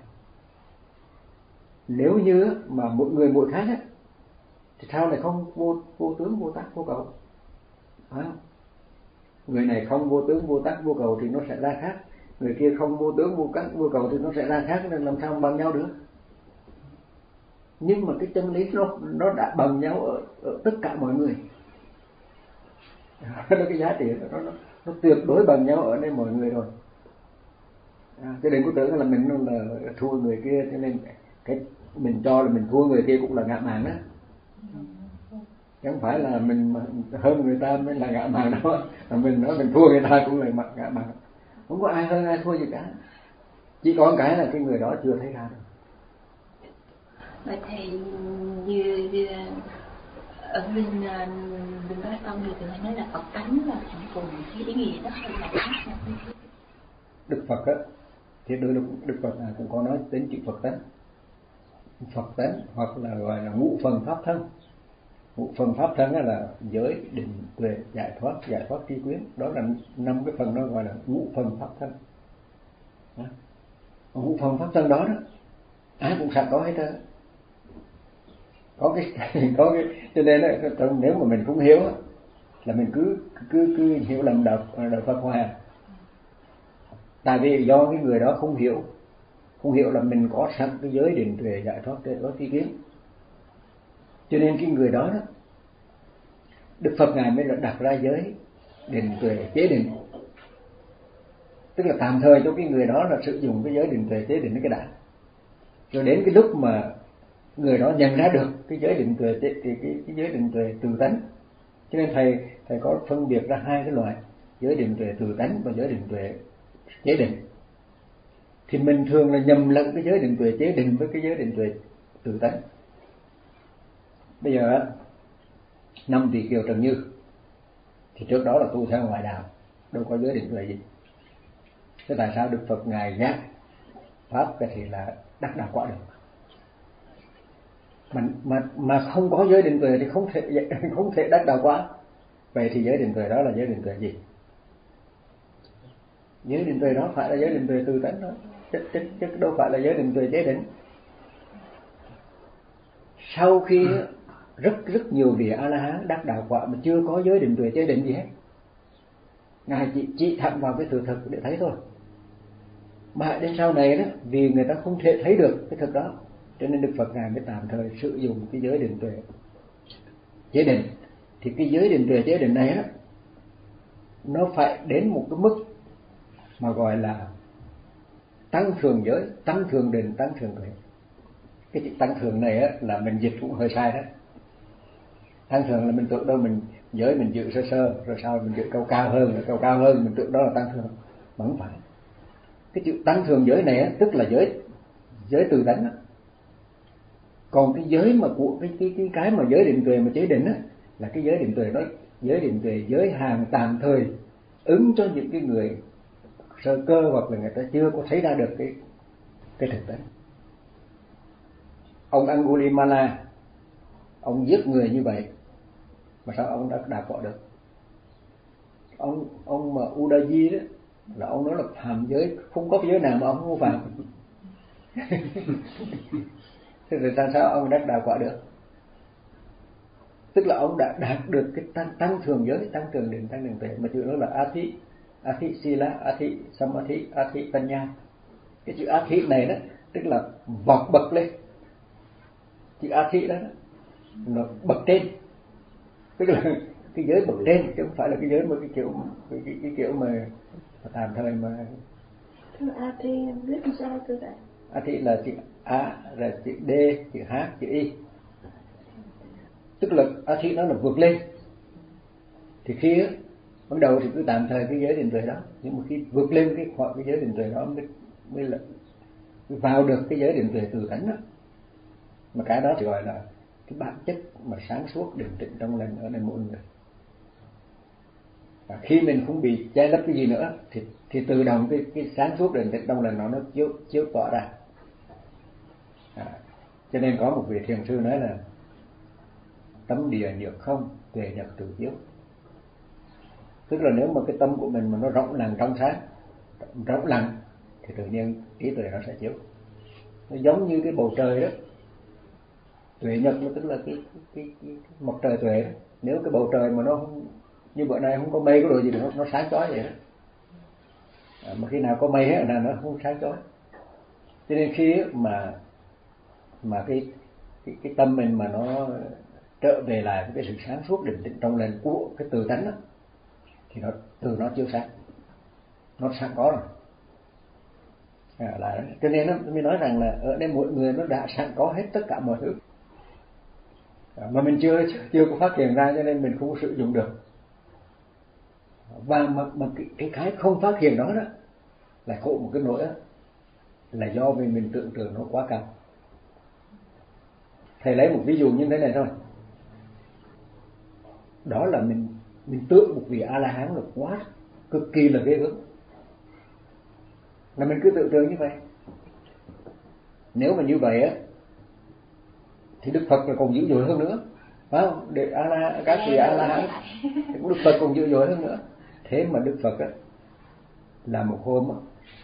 [SPEAKER 1] Nếu như mà mỗi người mỗi khác á, thì sao lại không vô, vô tướng vô tác vô cầu? Phải không? Người này không vô tướng vô tác vô cầu thì nó sẽ ra khác, người kia không vô tướng vô tác vô cầu thì nó sẽ ra khác, nên làm sao bằng nhau được? Nhưng mà cái chân lý nó nó đã bằng nhau ở, ở tất cả mọi người. Nó cái giá trị nó, nó, nó tuyệt đối bằng nhau ở đây mọi người rồi. À, cho nên có tưởng là mình là thua người kia, cho nên cái mình cho là mình thua người kia cũng là ngạ mạn đó. Chứ không phải là mình hơn người ta mới là ngạ mạn đâu, mà mình nói mình thua người ta cũng là ngạ mạn. Không có ai hơn ai thua gì cả. Chỉ có cái là cái người đó chưa thấy ra đâu.
[SPEAKER 3] Vậy thì như, như ở bên bên Bát Tông thì thường hay nói là Phật tánh và thành cùng, cái ý nghĩa đó là khác nhau.
[SPEAKER 1] Đức Phật á, thì Đức, Đức Phật cũng có nói đến chữ Phật tánh. Phật tánh hoặc là gọi là ngũ phần pháp thân. Ngũ phần pháp thân là giới, định, tuệ, giải thoát, giải thoát tri quyến. Đó là năm cái phần đó gọi là ngũ phần pháp thân. Đó. Ngũ phần pháp thân đó đó ai cũng sẵn có hết trơn. Có cái có cái cho nên là, nếu mà mình không hiểu là mình cứ cứ cứ hiểu lầm đạo đạo Phật Hòa. Tại vì do cái người đó không hiểu, không hiểu là mình có sẵn cái giới định tuệ giải thoát tuệ có tri kiến, cho nên cái người đó đó Đức Phật Ngài mới đặt ra giới định tuệ chế định, tức là tạm thời cho cái người đó là sử dụng cái giới định tuệ chế định cái đã, rồi đến cái lúc mà người đó nhận ra được cái giới định tuệ thì cái, cái, cái giới định tuệ từ tánh. Cho nên thầy thầy có phân biệt ra hai cái loại, giới định tuệ từ tánh và giới định tuệ chế định. Thì mình thường là nhầm lẫn cái giới định tuệ chế định với cái giới định tuệ từ tánh. Bây giờ năm Tỳ Kiều Trần Như, thì trước đó là tu theo ngoại đạo, đâu có giới định tuệ gì. Thế tại sao Đức Phật ngài giác pháp cái thì là đắc đạo quả được? Mà mà mà không có giới định tuệ thì không thể không thể đắc đạo quả. Vậy thì giới định tuệ đó là giới định tuệ gì? Giới định tuệ đó phải là giới định tuệ từ tánh đó, chứ, chứ, chứ đâu phải là giới định tuệ chế định. Sau khi rất rất nhiều vị A La Hán đắc đạo quả mà chưa có giới định tuệ chế định gì hết, ngài chỉ chỉ thẳng vào cái sự thật để thấy thôi. Mà đến sau này đó, vì người ta không thể thấy được cái thực đó, cho nên Đức Phật ngài mới tạm thời sử dụng cái giới định tuệ chế định. Thì cái giới định tuệ chế định này đó, nó phải đến một cái mức mà gọi là tăng thường giới, tăng thường định, tăng thường tuệ. Cái chữ tăng thường này á, là mình dịch cũng hơi sai đó. Tăng thường là mình tưởng đâu mình giới mình giữ sơ sơ, rồi sau mình giữ câu cao hơn, rồi câu cao hơn mình tưởng đó là tăng thường, mà không phải. Cái chữ tăng thường giới này á, tức là giới giới từ tánh á. Còn cái giới mà của cái cái cái cái mà giới định tuệ mà chế định á, là cái giới định tuệ đó, giới định tuệ giới hạn tạm thời ứng cho những cái người sơ cơ hoặc là người ta chưa có thấy ra được cái cái thực tế. Ông Angulimala, ông giết người như vậy mà sao ông đã đạp bỏ được? Ông ông mà Udayi đó là ông nói là phạm giới, không có giới nào mà ông không phạm. Thế thì tại sao ông đã đạp quả được? Tức là ông đã đạt được cái tăng tăng thường giới, tăng thường định, tăng thường tuệ, mà chữ đó là Athi, Athi Sila, Athi Samadhi, Athi Panya. Cái chữ Athi này đó tức là vọt bậc lên. Chữ Athi đó, đó nó bậc trên, tức là cái giới bậc trên, chứ không phải là cái giới mà cái kiểu cái, cái, cái kiểu mà, mà tạm thời mà.
[SPEAKER 3] Thưa Athi viết sao thưa thầy?
[SPEAKER 1] Athi là chữ A, là chữ D, chữ H, chữ I. Tức là Athi nó là vượt lên. Thì khi á, ban đầu thì cứ tạm thời cái giới định tuệ đó, nhưng mà khi vượt lên cái khoảng cái giới định tuệ đó mới mới là vào được cái giới định tuệ từ tánh đó. Mà cái đó thì gọi là cái bản chất mà sáng suốt định tĩnh trong lành ở nơi mỗi người. Và khi mình không bị che lấp cái gì nữa thì thì tự động cái cái sáng suốt định tĩnh trong lành nó nó chiếu chiếu tỏa ra. À, cho nên có một vị thiền sư nói là tâm địa nhược không, tuệ nhập tự chiếu. Tức là nếu mà cái tâm của mình mà nó rộng lặng trong sáng, rộng lặng thì tự nhiên trí tuệ nó sẽ chiếu. Nó giống như cái bầu trời đó, tuệ nhật nó tức là cái cái, cái, cái mặt trời tuệ đó. Nếu cái bầu trời mà nó không, như bữa nay không có mây có đồ gì nữa, nó sáng chói vậy đó. À, mà khi nào có mây hết là nó không sáng chói. Cho nên khi mà mà cái cái cái tâm mình mà nó trở về lại với cái sự sáng suốt định tĩnh trong lành của cái từ tánh đó, thì nó từ nó chiếu sáng, nó sẵn có rồi. À, là cho nên nó mới nói rằng là ở đây mỗi người nó đã sẵn có hết tất cả mọi thứ, à, mà mình chưa chưa có phát hiện ra, cho nên mình không có sử dụng được. Và mà, mà cái, cái cái không phát hiện đó đó là khổ một cái nỗi đó, là do vì mình tưởng tượng nó quá cao. Thầy lấy một ví dụ như thế này thôi. Đó là mình mình tưởng một vị A La Hán là quá cực kỳ là ghê gớm, là mình cứ tưởng tượng như vậy. Nếu mà như vậy á thì Đức Phật là còn dữ dội hơn nữa, phải không? Để A La các vị A La Hán thì Đức Phật còn dữ dội hơn nữa. Thế mà Đức Phật á là một hôm á,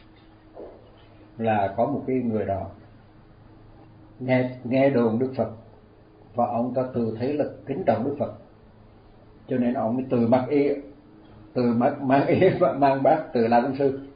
[SPEAKER 1] là có một cái người đó nghe nghe đồn Đức Phật và ông ta tự thấy là kính trọng Đức Phật, cho nên ông mới từ mặc y, từ mặc mang y và mang bát từ La Công Sư.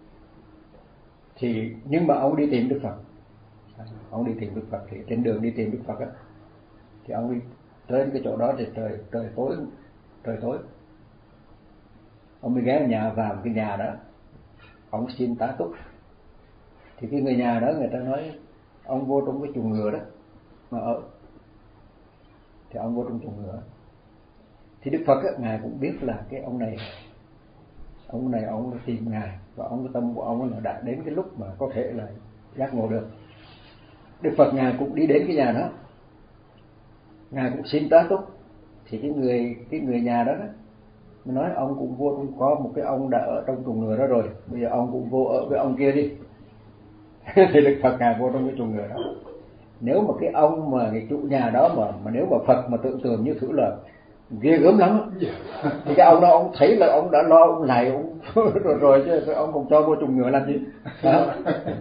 [SPEAKER 1] Thì nhưng mà ông đi tìm Đức Phật, ông đi tìm Đức Phật thì trên đường đi tìm Đức Phật á, thì ông đi tới cái chỗ đó thì trời trời tối trời tối, ông mới ghé vào nhà, vào cái nhà đó, ông xin tá túc. Thì cái người nhà đó người ta nói ông vô trong cái chuồng ngựa đó mà ở, thì ông vô trong chuồng ngựa. Thì Đức Phật á, ngài cũng biết là cái ông này ông này ông tìm ngài, và ông cái tâm của ông là đã đến cái lúc mà có thể là giác ngộ được. Đức Phật ngài cũng đi đến cái nhà đó, ngài cũng xin tá túc. Thì cái người cái người nhà đó đó mình nói ông cũng vô, có một cái ông đã ở trong chuồng ngựa đó rồi, bây giờ ông cũng vô ở với ông kia đi. Thì Đức Phật ngài vô trong cái chuồng ngựa đó. Nếu mà cái ông mà cái chủ nhà đó mà mà nếu mà Phật mà tưởng tượng như thử là ghê gớm lắm thì cái ông đó ông thấy là ông đã lo ông này ông rồi rồi chứ ông còn cho vô chuồng ngựa làm gì đó.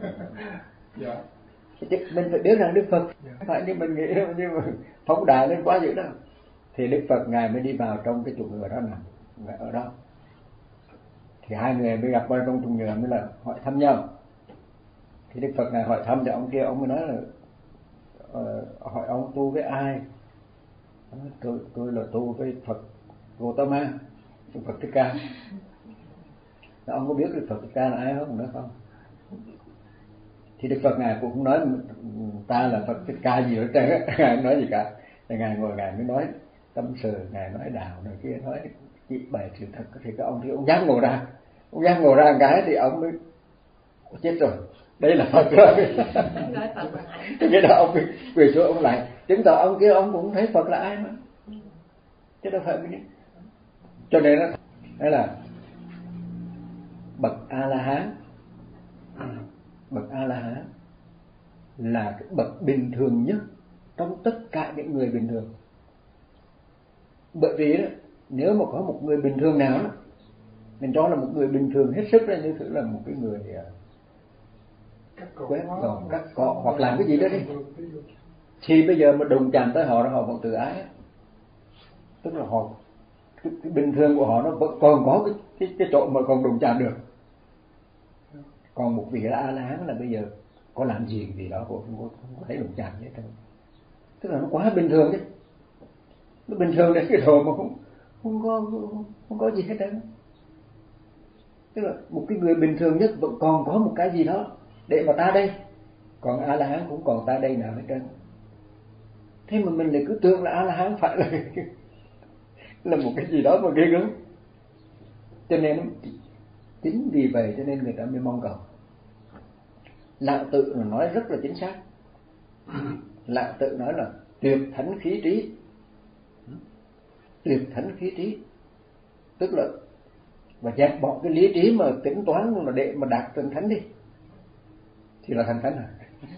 [SPEAKER 1] Mình phải biết rằng Đức Phật phải như mình nghĩ, nhưng mà phóng đại lên quá dữ đó. Thì Đức Phật ngài mới đi vào trong cái chuồng ngựa đó nằm ở đó. Thì hai người mới gặp vào trong chuồng ngựa mới là hỏi thăm nhau. Thì Đức Phật ngài hỏi thăm thì ông kia ông mới nói là uh, hỏi ông tu với ai? Tôi tôi là tu với Phật Gautama, Phật Thích Ca. Ông có biết Đức Phật Thích Ca là ai không? Nữa không? Thì Đức Phật ngài cũng không nói ta là Phật Thích Ca gì hết trơn, ngài không nói gì cả. Thì ngài ngồi ngài mới nói tâm sự, ngài nói đạo này kia, nói chị bày sự thật. Thì cái ông thì ông dám ngồi ra, ông dám ngồi ra một cái thì ông mới chết rồi, đây là Phật rồi. Cái đó ông quỳ xuống ông lại chứng tỏ ông kia ông cũng thấy Phật là ai mà, chứ đâu phải mình. Cho nên đó, đó là bậc A La Hán, bậc A La Hán là cái bậc bình thường nhất trong tất cả những người bình thường. Bởi vì đó, nếu mà có một người bình thường nào đó, mình cho là một người bình thường hết sức là như thử là một cái người quét dọn cắt cọ hoặc làm cái gì đó đi, thì bây giờ mà đụng chạm tới họ là họ vẫn tự ái. Tức là họ cái, cái bình thường của họ nó vẫn còn có cái cái, cái chỗ mà còn đụng chạm được. Còn một vị là A La Hán là bây giờ có làm gì gì đó cũng không có, không có thấy đụng chạm gì hết. Tức là nó quá bình thường đấy, nó bình thường đến cái độ mà không không có không, không có gì hết trơn. Tức là một cái người bình thường nhất vẫn còn có một cái gì đó để mà ta đây, còn A La Hán cũng còn ta đây nào hết trơn. Thế mà mình lại cứ tưởng là A La Hán phải là là một cái gì đó mà ghê gớm. Cho nên chính vì vậy cho nên người ta mới mong cầu. Lão Tự nói rất là chính xác. Lão Tự nói là tuyệt thánh khí trí. Tuyệt thánh khí trí tức là và dẹp bỏ cái lý trí mà tính toán mà để mà đạt thành thánh đi thì là thành thánh rồi.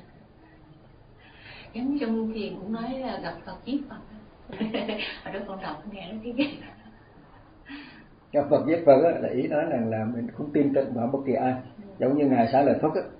[SPEAKER 3] Giống trong thiền cũng nói là gặp Phật giết Phật. Ở đó con đọc nghe nó cái gì
[SPEAKER 1] gặp Phật giết Phật là ý nói rằng là mình không tin tưởng vào bất kỳ ai. Giống như ngài Xá Lợi Phất á,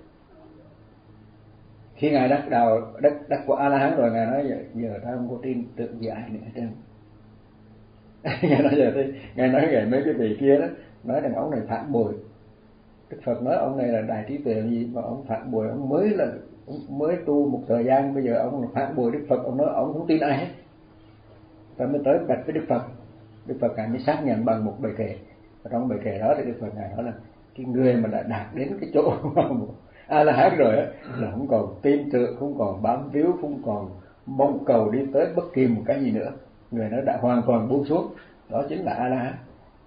[SPEAKER 1] khi ngài đắc đạo đắc đắc của A La Hán rồi ngài nói giờ, giờ ta không có tin tưởng gì ai nữa hết trơn. Ngài nói giờ thì ngài nói về mấy cái vị kia đó, nói rằng ông này phản bội. Đức Phật nói ông này là đại trí tuệ gì mà ông phản bội, ông mới là ông mới tu một thời gian, bây giờ ông phản bội Đức Phật. Ông nói ông không tin ai hết. Và mới tới bạch với Đức Phật. Đức Phật ngài mới xác nhận bằng một bài kệ. Và trong bài kệ đó thì Đức Phật ngài nói là cái người mà đã đạt đến cái chỗ A La Hán rồi á là không còn tin tưởng, không còn bám víu, không còn mong cầu đi tới bất kỳ một cái gì nữa. Người nó đã hoàn toàn buông xuống, đó chính là A La Hán.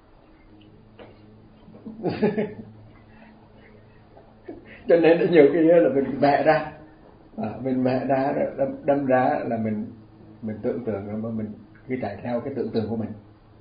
[SPEAKER 1] Cho nên nhiều khi là mình vẽ ra, à, mình vẽ ra đâm, đâm ra là mình mình tưởng tượng mà mình cứ chạy theo cái tưởng tượng của mình.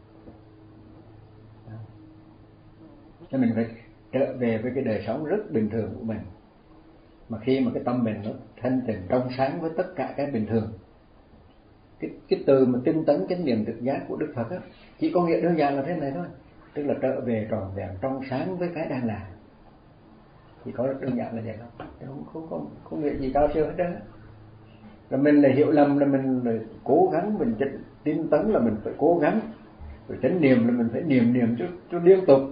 [SPEAKER 1] Cho mình phải trở về với cái đời sống rất bình thường của mình. Mà khi mà cái tâm mình nó thanh tịnh trong sáng với tất cả cái bình thường, cái, cái từ mà tinh tấn chánh niệm trực giác của Đức Phật á, chỉ có nghĩa đơn giản là thế này thôi, tức là trở về tròn vẹn trong sáng với cái đang là, chỉ có đơn giản là vậy thôi, không không không không nghĩa gì cao siêu hết đó. Là mình là hiểu lầm là mình là cố gắng, mình tinh tấn là mình phải cố gắng, rồi chánh niệm là mình phải niệm niệm cho cho liên tục.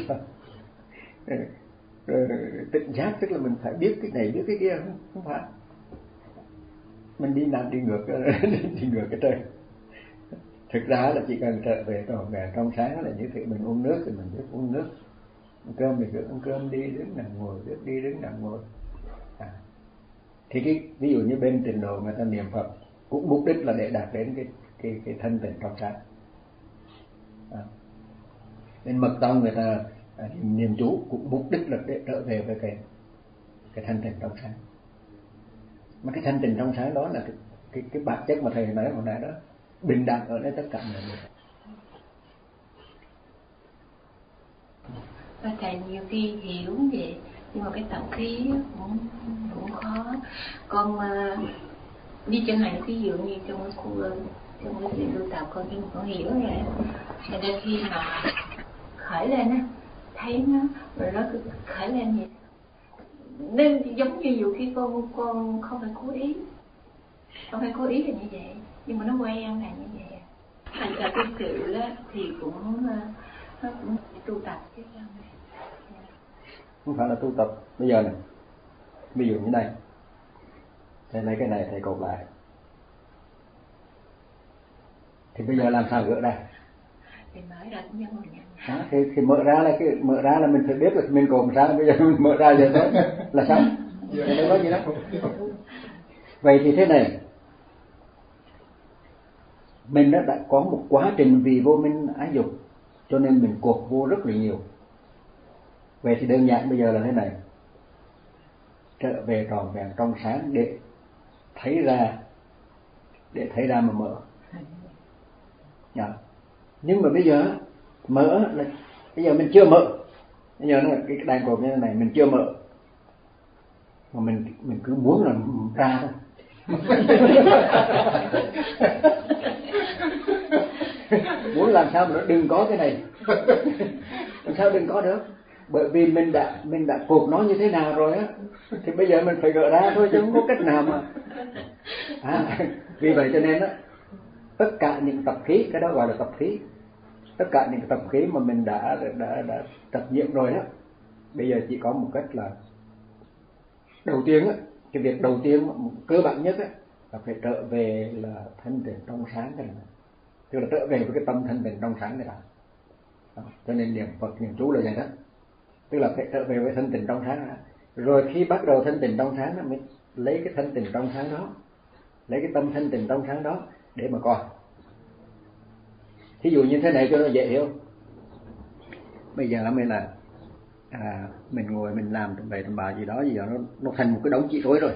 [SPEAKER 1] Rồi tỉnh giác tức là mình phải biết cái này biết cái kia, không, không phải mình đi làm đi ngược đi ngược cái trời. Thực ra là chỉ cần trở về tròn vẹn trong sáng là như thế. Mình uống nước thì mình biết uống nước, ăn cơm thì cứ ăn cơm, đi đứng nằm ngồi biết đi đứng nằm ngồi. À. Thì cái ví dụ như bên trình độ người ta niệm Phật cũng mục đích là để đạt đến cái cái cái thanh tịnh trong sáng. À. Bên mật tông người ta à, niệm chú cũng mục đích là để trở về với cái cái thanh tịnh trong sáng. Mà cái thanh tịnh trong sáng đó là cái cái, cái bản chất mà thầy nói hồi nãy đó, bình đẳng ở đây tất cả mọi người.
[SPEAKER 3] Và thầy nhiều khi hiểu vậy nhưng mà cái tập khí cũng cũng khó. Con uh, đi chẳng hạn ví dụ như trong cái khu trong cái việc tu tập con nhưng mà con hiểu rồi, thành ra khi mà khởi lên á thấy nó rồi nó cứ khởi lên vậy nên giống như nhiều khi con con không phải cố ý không phải cố ý là như vậy nhưng mà nó quen là như vậy. Thành ra cái sự đó thì cũng nó cũng tu tập chứ không.
[SPEAKER 1] Không phải là tu tập. Bây giờ này, ví dụ như này, thầy lấy cái này thầy cột lại, thì bây giờ làm sao gỡ ra?
[SPEAKER 3] Thì mở ra cũng giống người
[SPEAKER 1] đó, thì, thì mở ra là cái mở ra là mình phải biết là mình cột sao. Bây giờ mình mở ra giờ thôi là sao? Đâu có gì đó. Vậy thì thế này, mình đã, đã có một quá trình vì vô minh ái dục cho nên mình cột vô rất là nhiều. Vậy thì đơn giản bây giờ là thế này, trở về tròn vẹn trong sáng để thấy ra, để thấy ra mà mở. Dạ. Nhưng mà bây giờ mở là bây giờ mình chưa mở. Bây giờ nó cái đàn cột như thế này mình chưa mở, mà mình mình cứ muốn là ra thôi. Muốn làm sao mà nó đừng có cái này, làm sao đừng có được, bởi vì mình đã mình đã cột nó như thế nào rồi á, thì bây giờ mình phải gỡ ra thôi chứ không có cách nào mà. À, vì vậy cho nên á, tất cả những tập khí, cái đó gọi là tập khí, tất cả những tập khí mà mình đã đã đã tập nhiễm rồi đó, bây giờ chỉ có một cách là đầu tiên á, cái việc đầu tiên cơ bản nhất á là phải trở về là thanh tịnh trong sáng cái này, tức là trở về với cái tâm thanh tịnh trong sáng này đó. Cho nên niệm Phật niệm chú là vậy đó, tức là phải trở về với thanh tịnh trong sáng đó. Rồi khi bắt đầu thanh tịnh trong sáng đó, mới lấy cái thanh tịnh trong sáng đó, lấy cái tâm thanh tịnh trong sáng đó để mà coi. Thí dụ như thế này cho nó dễ hiểu. Bây giờ mình là à, mình ngồi mình làm tầm bậy tầm bạ gì đó, gì đó nó, nó thành một cái đống chỉ rối rồi,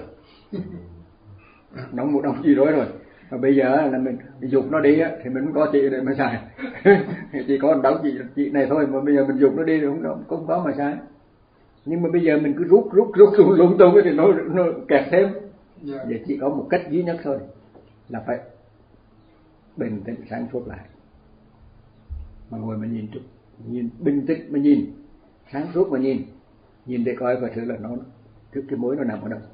[SPEAKER 1] đóng một đống chỉ rối rồi. Và bây giờ là mình dục nó đi á, thì mình không có chị để mà xài. Chỉ có đống chị chị này thôi, mà bây giờ mình dục nó đi thì không, không, không có mà xài. Nhưng mà bây giờ mình cứ rút rút rút lung lung tung thì nó nó kẹt thêm. Vậy chỉ có một cách duy nhất thôi, là phải bình tĩnh sáng suốt lại, mà ngồi mà nhìn chút, nhìn bình tĩnh mà nhìn, sáng suốt mà nhìn, nhìn để coi coi thử là nó cái cái mối nó nằm ở đâu.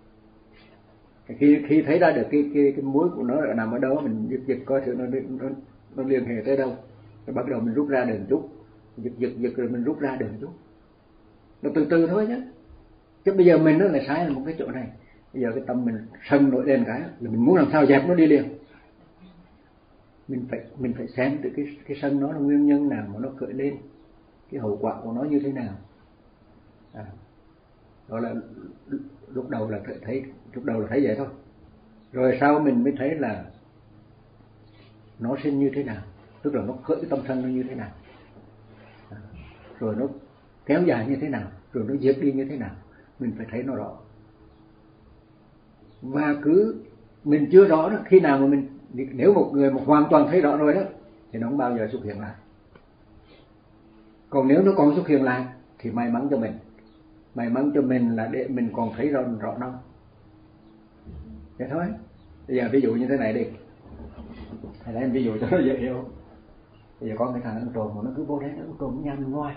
[SPEAKER 1] Khi khi thấy ra được cái cái cái mối của nó nằm ở đâu, mình giật giật coi thử nó nó nó liên hệ tới đâu, rồi bắt đầu mình rút ra được chút, giật giật giật rồi mình rút ra được chút, nó từ từ thôi nhé. Chứ bây giờ mình nó lại sai ở một cái chỗ này. Bây giờ cái tâm mình sân nổi lên cái là mình muốn làm sao dẹp nó đi liền. Mình phải mình phải xem từ cái cái sân nó là nguyên nhân nào mà nó khởi lên, cái hậu quả của nó như thế nào. À, đó là lúc đầu là thấy lúc đầu là thấy vậy thôi. Rồi sau mình mới thấy là nó sinh như thế nào, tức là nó khởi cái tâm sân nó như thế nào, à, rồi nó kéo dài như thế nào, rồi nó diệt đi như thế nào, mình phải thấy nó rõ. Và cứ mình chưa rõ đó, khi nào mà mình, nếu một người mà hoàn toàn thấy rõ rồi đó thì nó không bao giờ xuất hiện lại. Còn nếu nó còn xuất hiện lại thì may mắn cho mình, may mắn cho mình là để mình còn thấy rõ rõ nó. Thế thôi. Bây giờ ví dụ như thế này đi, thầy lấy ví dụ cho nó dễ hiểu. Bây giờ có cái thằng ăn trộm mà nó cứ vô đấy nó trộm nhăn ngoài.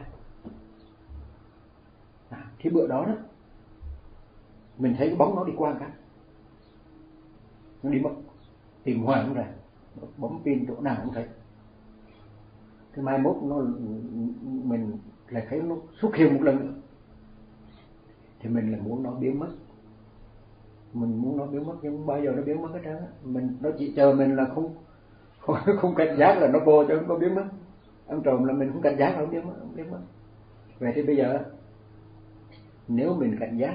[SPEAKER 1] À, cái bữa đó đó mình thấy cái bóng nó đi qua cái, nó đi mất, tìm hoài không ra, bấm pin chỗ nào cũng thấy. Cái mai mốt nó mình lại thấy nó xuất hiện một lần nữa, thì mình là muốn nó biến mất, mình muốn nó biến mất nhưng không bao giờ nó biến mất hết trơn. Mình nó chỉ chờ mình là không không, không cảnh giác là nó vô chứ không có biến mất. Ăn trộm là mình không cảnh giác là không biến mất, không biến mất. Vậy thì bây giờ nếu mình cảnh giác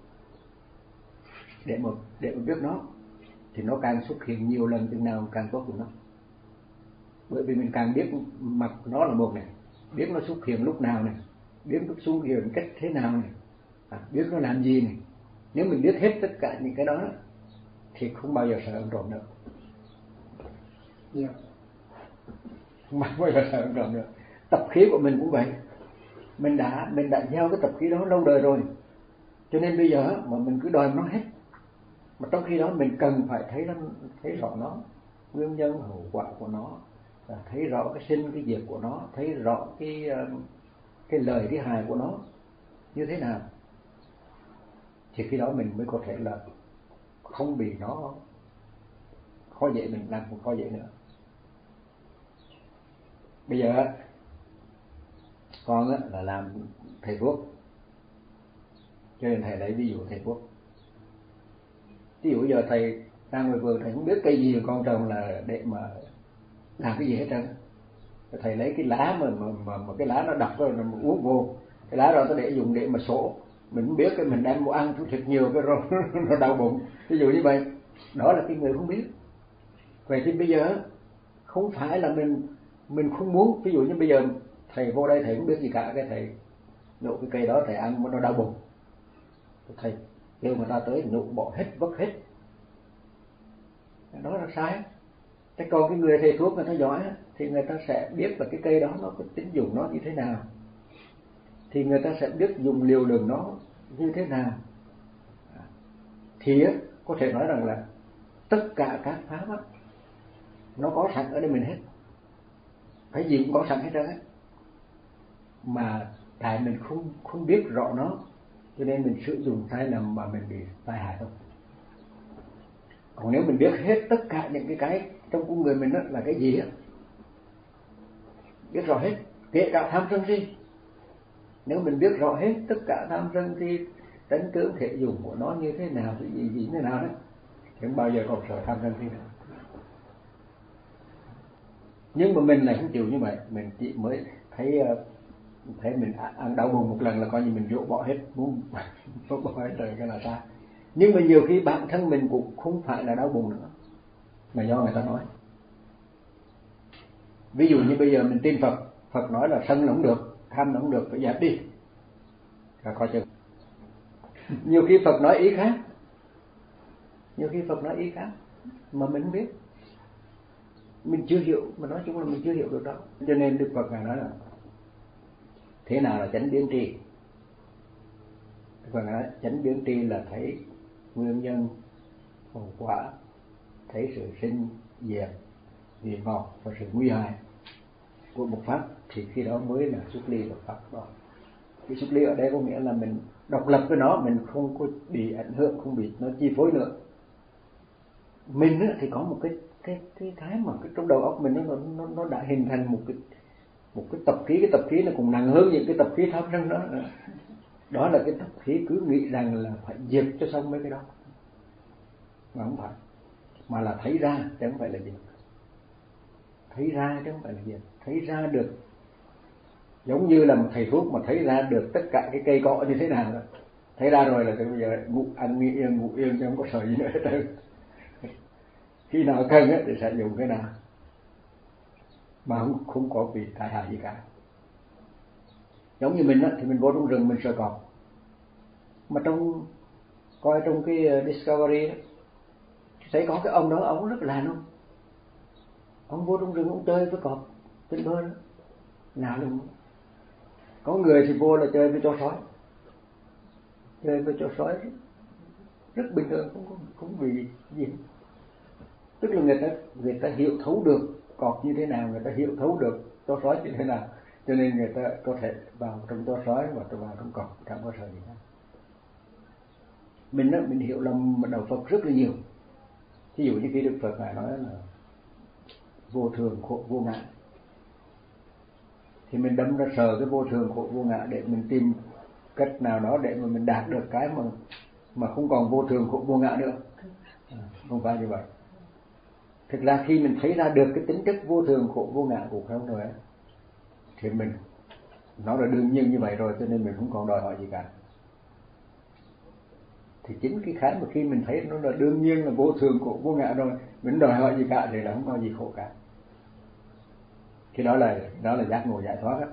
[SPEAKER 1] để một để một biết nó, thì nó càng xuất hiện nhiều lần chừng nào càng tốt của nó. Bởi vì mình càng biết mặt nó là một này, biết nó xuất hiện lúc nào này, biết nó xuất hiện cách thế nào này, à, biết nó làm gì này. Nếu mình biết hết tất cả những cái đó thì không bao giờ sợ ăn trộm đâu.
[SPEAKER 2] Yeah.
[SPEAKER 1] Không bao giờ sợ trộm được. Tập khí của mình cũng vậy, mình đã mình đã gieo cái tập khí đó lâu đời rồi, cho nên bây giờ mà mình cứ đòi nó hết, mà trong khi đó mình cần phải thấy nó thấy rõ nó nguyên nhân hậu quả của nó, thấy rõ cái sinh cái diệt của nó, thấy rõ cái cái lời cái hại của nó như thế nào, thì khi đó mình mới có thể là không bị nó khó dễ mình làm không khó dễ nữa. Bây giờ con là làm thầy thuốc, cho nên thầy lấy ví dụ thầy thuốc. Ví dụ giờ thầy đang ngoài vườn, thầy không biết cây gì con trồng là để mà làm cái gì hết trơn. Thầy lấy cái lá mà mà mà, mà cái lá nó đập rồi mà uống vô, cái lá đó nó để dùng để mà sổ, mình không biết cái mình đem vô ăn thịt nhiều cái rồi nó đau bụng, ví dụ như vậy. Đó là cái người không biết. Vậy thì bây giờ không phải là mình mình không muốn, ví dụ như bây giờ thầy vô đây thầy không biết gì cả, cái thầy nhổ cái cây đó thầy ăn mà nó đau bụng, thầy kêu người ta tới nhổ bỏ hết vứt hết, đó là sai. Thế còn cái người thầy thuốc người ta giỏi thì người ta sẽ biết là cái cây đó nó có tính dùng nó như thế nào, thì người ta sẽ biết dùng liều lượng nó như thế nào. Thì có thể nói rằng là tất cả các pháp á, nó có sẵn ở đây mình hết, cái gì cũng có sẵn hết trơn á, mà tại mình không không biết rõ nó, cho nên mình sử dụng sai lầm mà mình bị tai hại thôi. Còn nếu mình biết hết tất cả những cái cái trong con người mình đó là cái gì á, biết rõ hết, kể cả tham sân si, nếu mình biết rõ hết tất cả tham sân si, tánh tướng thể dụng của nó như thế nào, cái gì gì như thế nào đó, thì không bao giờ còn sợ tham sân si nữa. Nhưng mà mình lại không chịu như vậy, mình chỉ mới thấy thấy mình ăn đau bụng một lần là coi như mình dỗ bỏ hết, muốn bỏ hết rồi, cái là sai. Nhưng mà nhiều khi bản thân mình cũng không phải là đau bụng nữa, mà do người ta nói. Ví dụ như bây giờ mình tin Phật, Phật nói là sân nó không được, tham nó không được, phải dẹp đi, rồi coi chừng. Nhiều khi Phật nói ý khác, nhiều khi Phật nói ý khác mà mình không biết, mình chưa hiểu, mà nói chung là mình chưa hiểu được đó. Cho nên Đức Phật ngài nói là thế nào là chánh biến tri. Đức Phật nói chánh biến tri là thấy nguyên nhân hậu quả, thấy sự sinh diệt, vị ngọt và sự nguy hại của một pháp, thì khi đó mới là xuất ly được pháp đó. Cái xuất ly ở đây có nghĩa là mình độc lập với nó, mình không có bị ảnh hưởng, không bị nó chi phối nữa. Mình thì có một cái cái cái cái mà cái trong đầu óc mình nó nó nó đã hình thành một cái một cái tập khí, cái tập khí nó cũng nặng hơn những cái tập khí tham sân đó. Đó là cái tập khí cứ nghĩ rằng là phải diệt cho xong mấy cái đó, mà không phải, mà là thấy ra chứ không phải là diệt, thấy ra chứ không phải là diệt, thấy ra được. Giống như là một thầy thuốc mà thấy ra được tất cả cái cây cọ như thế nào đó, thấy ra rồi là từ bây giờ ngủ ăn nghỉ yên, ngủ yên chứ không có sợ gì nữa hết. Khi nào cần ấy, thì sẽ dùng cái nào, mà không, không có bị tai hại gì cả. Giống như mình á, thì mình vô trong rừng mình sợ cọp, mà trong coi trong cái Discovery ấy, thấy có cái ông đó, ông rất là luôn, ông vô trong rừng ông chơi với cọp trên bơi đó, nào luôn. Có người thì vô là chơi với chó sói, chơi với chó sói rất, rất bình thường, không không bị gì. Tức là người ta người ta hiểu thấu được cọp như thế nào, người ta hiểu thấu được chó sói như thế nào, cho nên người ta có thể vào trong chó sói và vào trong cọp chẳng có sợ gì cả. Mình đó, mình hiểu lầm đạo Phật rất là nhiều. Ví dụ như khi Đức Phật ngài nói là vô thường khổ vô ngã, thì mình đâm ra sờ cái vô thường khổ vô ngã để mình tìm cách nào đó để mà mình đạt được cái mà mà không còn vô thường khổ vô ngã nữa. À, không phải như vậy. Thực ra khi mình thấy ra được cái tính chất vô thường khổ vô ngã của không rồi ấy, thì mình nó là đương nhiên như vậy rồi, cho nên mình không còn đòi hỏi gì cả. Thì chính cái khái mà khi mình thấy nó là đương nhiên là vô thường khổ vô ngã rồi, mình đòi hỏi gì cả thì là không có gì khổ cả. Thì đó là đó là giác ngộ giải thoát á.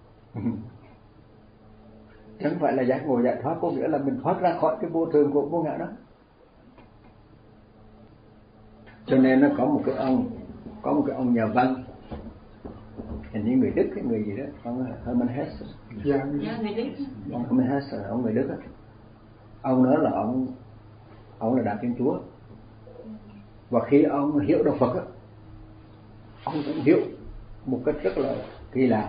[SPEAKER 1] Chẳng phải là giác ngộ giải thoát có nghĩa là mình thoát ra khỏi cái vô thường khổ vô ngã đó. Cho nên nó có một cái ông có một cái ông nhà văn, hình như người Đức cái người gì đó, ông Hermann Hesse.
[SPEAKER 2] Dạ,
[SPEAKER 3] dạ người Đức.
[SPEAKER 1] Ông Hermann Hesse, ông người Đức đó. Ông nói là ông ông là đạo Thiên Chúa, và khi ông hiểu đạo Phật á, ông cũng hiểu một cách rất là kỳ lạ.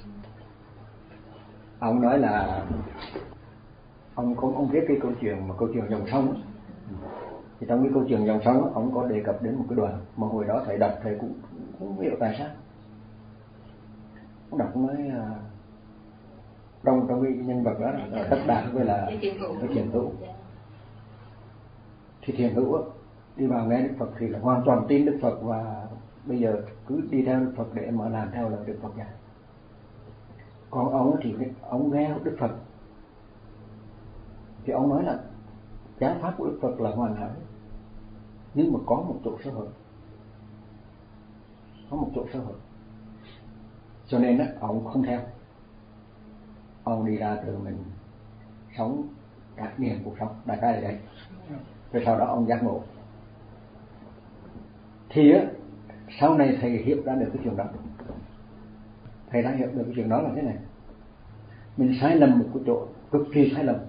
[SPEAKER 1] Ông nói là ông có ông viết cái câu chuyện mà câu chuyện dòng sông á. Thì trong cái câu chuyện dòng sông á, ông có đề cập đến một cái đoạn mà hồi đó thầy đọc thầy cũng không hiểu tại sao. Ông đọc nói uh, trong trong cái nhân vật đó là Tất Đạt với là với Thiền Hữu. Thì Thiền Hữu á, đi vào nghe Đức Phật thì là hoàn toàn tin Đức Phật, và bây giờ cứ đi theo Đức Phật để mà làm theo lời Đức Phật dạy. Còn ông thì ông nghe Đức Phật thì ông nói là giáo pháp của Đức Phật là hoàn hảo, nhưng mà có một chỗ sơ hở, có một chỗ sơ hở, cho nên á ông không theo. Ông đi ra từ mình sống trải nghiệm cuộc sống đại khái là đây. Rồi sau đó ông giác ngộ. Thì á sau này thầy hiểu ra được cái chuyện đó. Thầy đã hiểu được cái chuyện đó là thế này: mình sai lầm một cái chỗ cực kỳ sai lầm.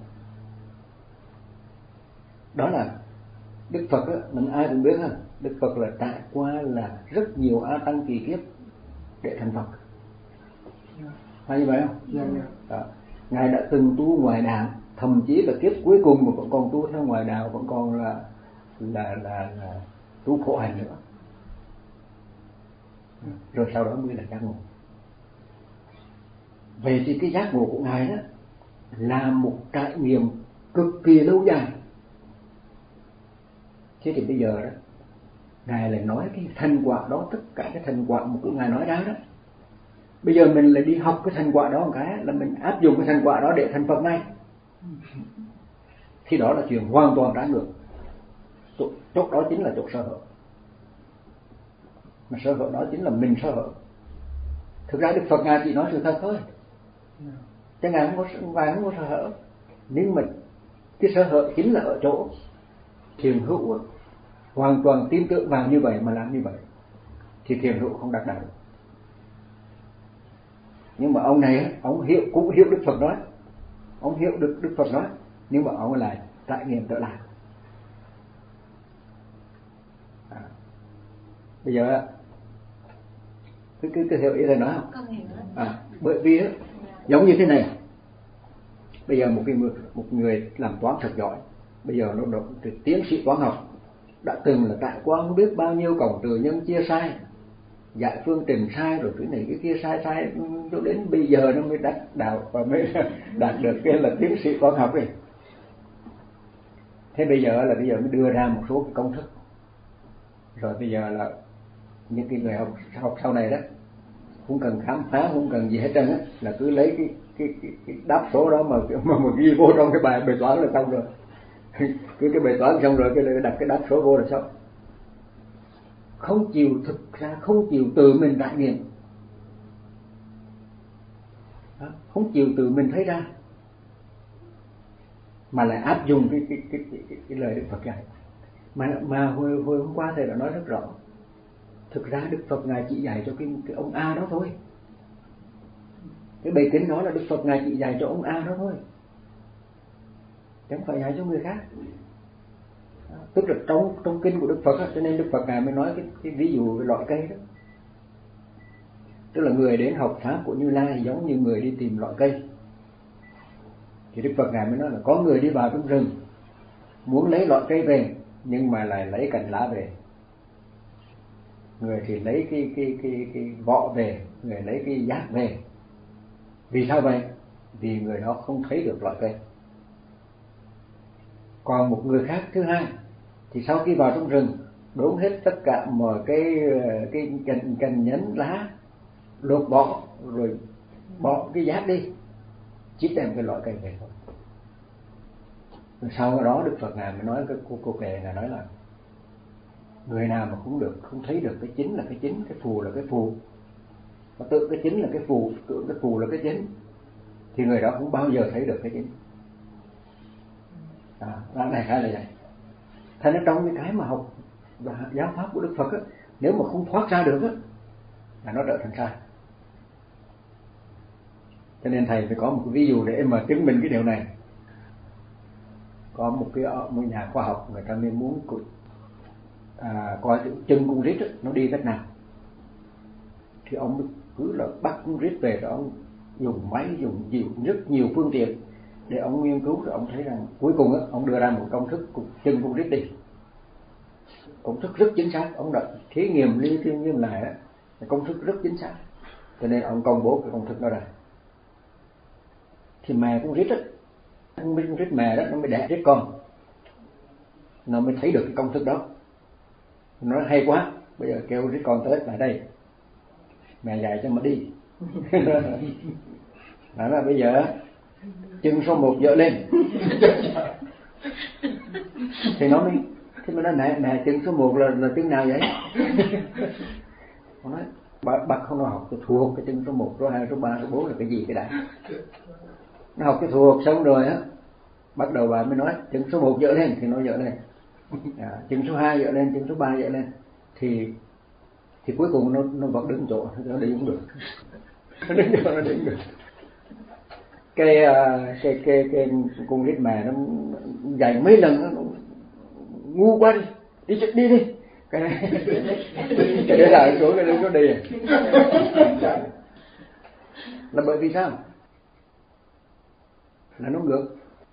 [SPEAKER 1] Đó là Đức Phật á, mình ai cũng biết ha, Đức Phật là trải qua là rất nhiều a tăng kỳ kiếp để thành Phật. Phải như vậy không?
[SPEAKER 2] dạ, dạ.
[SPEAKER 1] Đó. Ngài đã từng tu ngoài đạo, thậm chí là kiếp cuối cùng mà vẫn còn tu theo ngoài đạo, vẫn còn là là là, là tu khổ hạnh nữa. Rồi sau đó mới là giác ngộ. Vậy thì cái giác ngộ của Ngài đó là một trải nghiệm cực kỳ lâu dài. Thế thì bây giờ đó Ngài lại nói cái thành quả đó, tất cả cái thành quả mà của Ngài nói ra đó, bây giờ mình lại đi học cái thành quả đó một cái là mình áp dụng cái thành quả đó để thành Phật ngay, thì đó là chuyện hoàn toàn trái ngược. Chỗ đó chính là chỗ sơ hở, mà sơ hở đó chính là mình sơ hở. Thực ra Đức Phật Ngài chỉ nói sự thật thôi, chứ Ngài không có, Ngài không có sơ hở. Nhưng mà cái sơ hở chính là ở chỗ Thiền Hữu hoàn toàn tin tưởng vào như vậy mà làm như vậy, thì Thiền Hữu không đạt đạo được. Nhưng mà ông này ông hiểu, cũng hiểu Đức Phật nói, ông hiểu được Đức Phật nói, nhưng mà ông lại trải nghiệm trở lại. À, bây giờ cứ cứ cứ hiểu ý thầy nói không? À, bởi vì đó, giống như thế này, bây giờ một cái một người làm toán thật giỏi, bây giờ nó được tiến sĩ toán học, đã từng là trải qua không biết bao nhiêu cộng trừ nhân chia sai, giải phương trình sai, rồi cái này cái kia sai sai, cho đến bây giờ nó mới đạt đạo và mới đạt được cái là tiến sĩ toán học này. Thế bây giờ là bây giờ mới đưa ra một số cái công thức, rồi bây giờ là những cái người học học sau này đó không cần khám phá, không cần gì hết trơn á, là cứ lấy cái cái, cái, cái đáp số đó mà mà, mà ghi vô trong cái bài bài toán là xong rồi. Cứ cái bài toán xong rồi cái đặt cái đáp số vô là xong. Không chịu thực ra, không chịu tự mình trải nghiệm, không chịu tự mình thấy ra, mà lại áp dụng cái cái cái cái, cái, cái lời Đức Phật dạy. Mà mà hồi hồi hôm qua thầy đã nói rất rõ, thực ra Đức Phật Ngài chỉ dạy cho cái, cái ông A đó thôi. Cái bài kinh đó là Đức Phật Ngài chỉ dạy cho ông A đó thôi, chẳng phải dạy cho người khác. Tức là trong trong kinh của Đức Phật đó, cho nên Đức Phật Ngài mới nói cái, cái ví dụ về loại cây đó. Tức là người đến học pháp của Như Lai giống như người đi tìm loại cây. Thì Đức Phật Ngài mới nói là có người đi vào trong rừng muốn lấy loại cây về, nhưng mà lại lấy cành lá về. Người thì lấy cái cái cái cái vỏ về, người lấy cái giác về. Vì sao vậy? Vì người đó không thấy được loại cây. Còn một người khác thứ hai thì sau khi vào trong rừng đốn hết tất cả mọi cái cái cành cành nhánh lá, lột bỏ rồi bỏ cái giác đi, chỉ đem cái loại cây về thôi. Rồi sau đó Đức Phật Ngài mới nói cái cô cô kệ, Ngài nói là người nào mà không được, không thấy được cái chính là cái chính, cái phù là cái phù, mà tự cái chính là cái phù, tự cái phù là cái chính, thì người đó không bao giờ thấy được cái chính. À, này khá là vậy. Thành ra trong cái cái mà học và giáo pháp của Đức Phật á, nếu mà không thoát ra được á là nó trở thành sai. Cho nên thầy phải có một cái ví dụ để mà chứng minh cái điều này. Có một cái một nhà khoa học, người ta nên muốn à, coi chân con rít nó đi cách nào, thì ông cứ là bắt con rít về đó, ông dùng máy, dùng nhiều rất nhiều phương tiện để ông nghiên cứu, rồi ông thấy rằng cuối cùng á, ông đưa ra một công thức chân con rít đi, công thức rất chính xác. Ông đã thí nghiệm li thiên nhiên lại á, công thức rất chính xác, cho nên ông công bố cái công thức đó ra. Thì mẹ con rít á, con rít mẹ đó nó mới đẻ rít con, nó mới thấy được cái công thức đó. Nó hay quá, bây giờ kêu rít con tới lại đây, mẹ dạy cho mà đi. Đó là bây giờ chân số một dỡ lên. Thì nó mới thì nó nói mẹ mẹ chân số một là là chân nào vậy? Nó nói bà, bà không nó học cái thuộc cái chân số một, số hai, số ba, số bốn là cái gì cái đã. Nó học cái thuộc xong rồi á, bắt đầu bà mới nói chân số một dỡ lên thì nó dỡ lên. À, chân số hai dỡ lên, chân số ba dỡ lên, thì thì cuối cùng nó nó vẫn đứng chỗ, nó đi không được. Nó đứng chỗ nó đứng được. Cái cái cái cái con rít mẹ nó dạy mấy lần nó ngu quá, đi đi đi đi cái này cái đấy là chỗ cái đấy nó đi. Là bởi vì sao? Là nó ngược,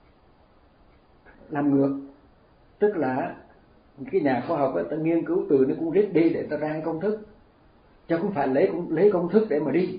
[SPEAKER 1] làm ngược, tức là cái nhà khoa học ấy, ta nghiên cứu từ nó con rít đi để ta ra công thức, chứ không phải lấy lấy công thức để mà đi.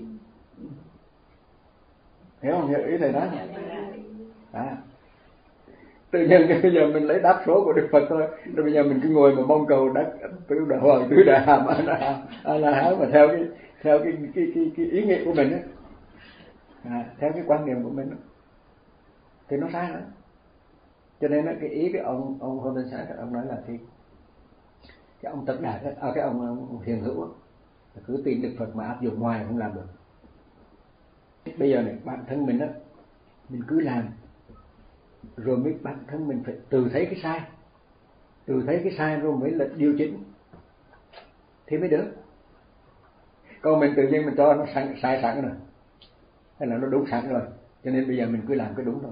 [SPEAKER 1] Hiểu không? Hiểu ý thầy nói không? À, tự nhiên cái bây giờ mình lấy đáp số của Đức Phật thôi, rồi bây giờ mình cứ ngồi mà mong cầu đắc tứ đại hoàng, tứ đại hàm, a la hán mà theo cái theo cái cái cái, cái ý nghĩa của mình ấy. À, theo cái quan niệm của mình ấy, thì nó sai nữa. Cho nên cái ý cái ông ông Hôn Tân Sáng ông nói là thì cái ông Tất Đạt à, cái ông, ông Hiền Hữu ấy, cứ tin Đức Phật mà áp dụng ngoài không làm được. Bây giờ này bản thân mình á, mình cứ làm rồi mới bản thân mình phải từ thấy cái sai, từ thấy cái sai rồi mới là điều chỉnh thì mới được. Còn mình tự nhiên mình cho nó sai, sai sẵn rồi, hay là nó đúng sẵn rồi, cho nên bây giờ mình cứ làm cái đúng thôi.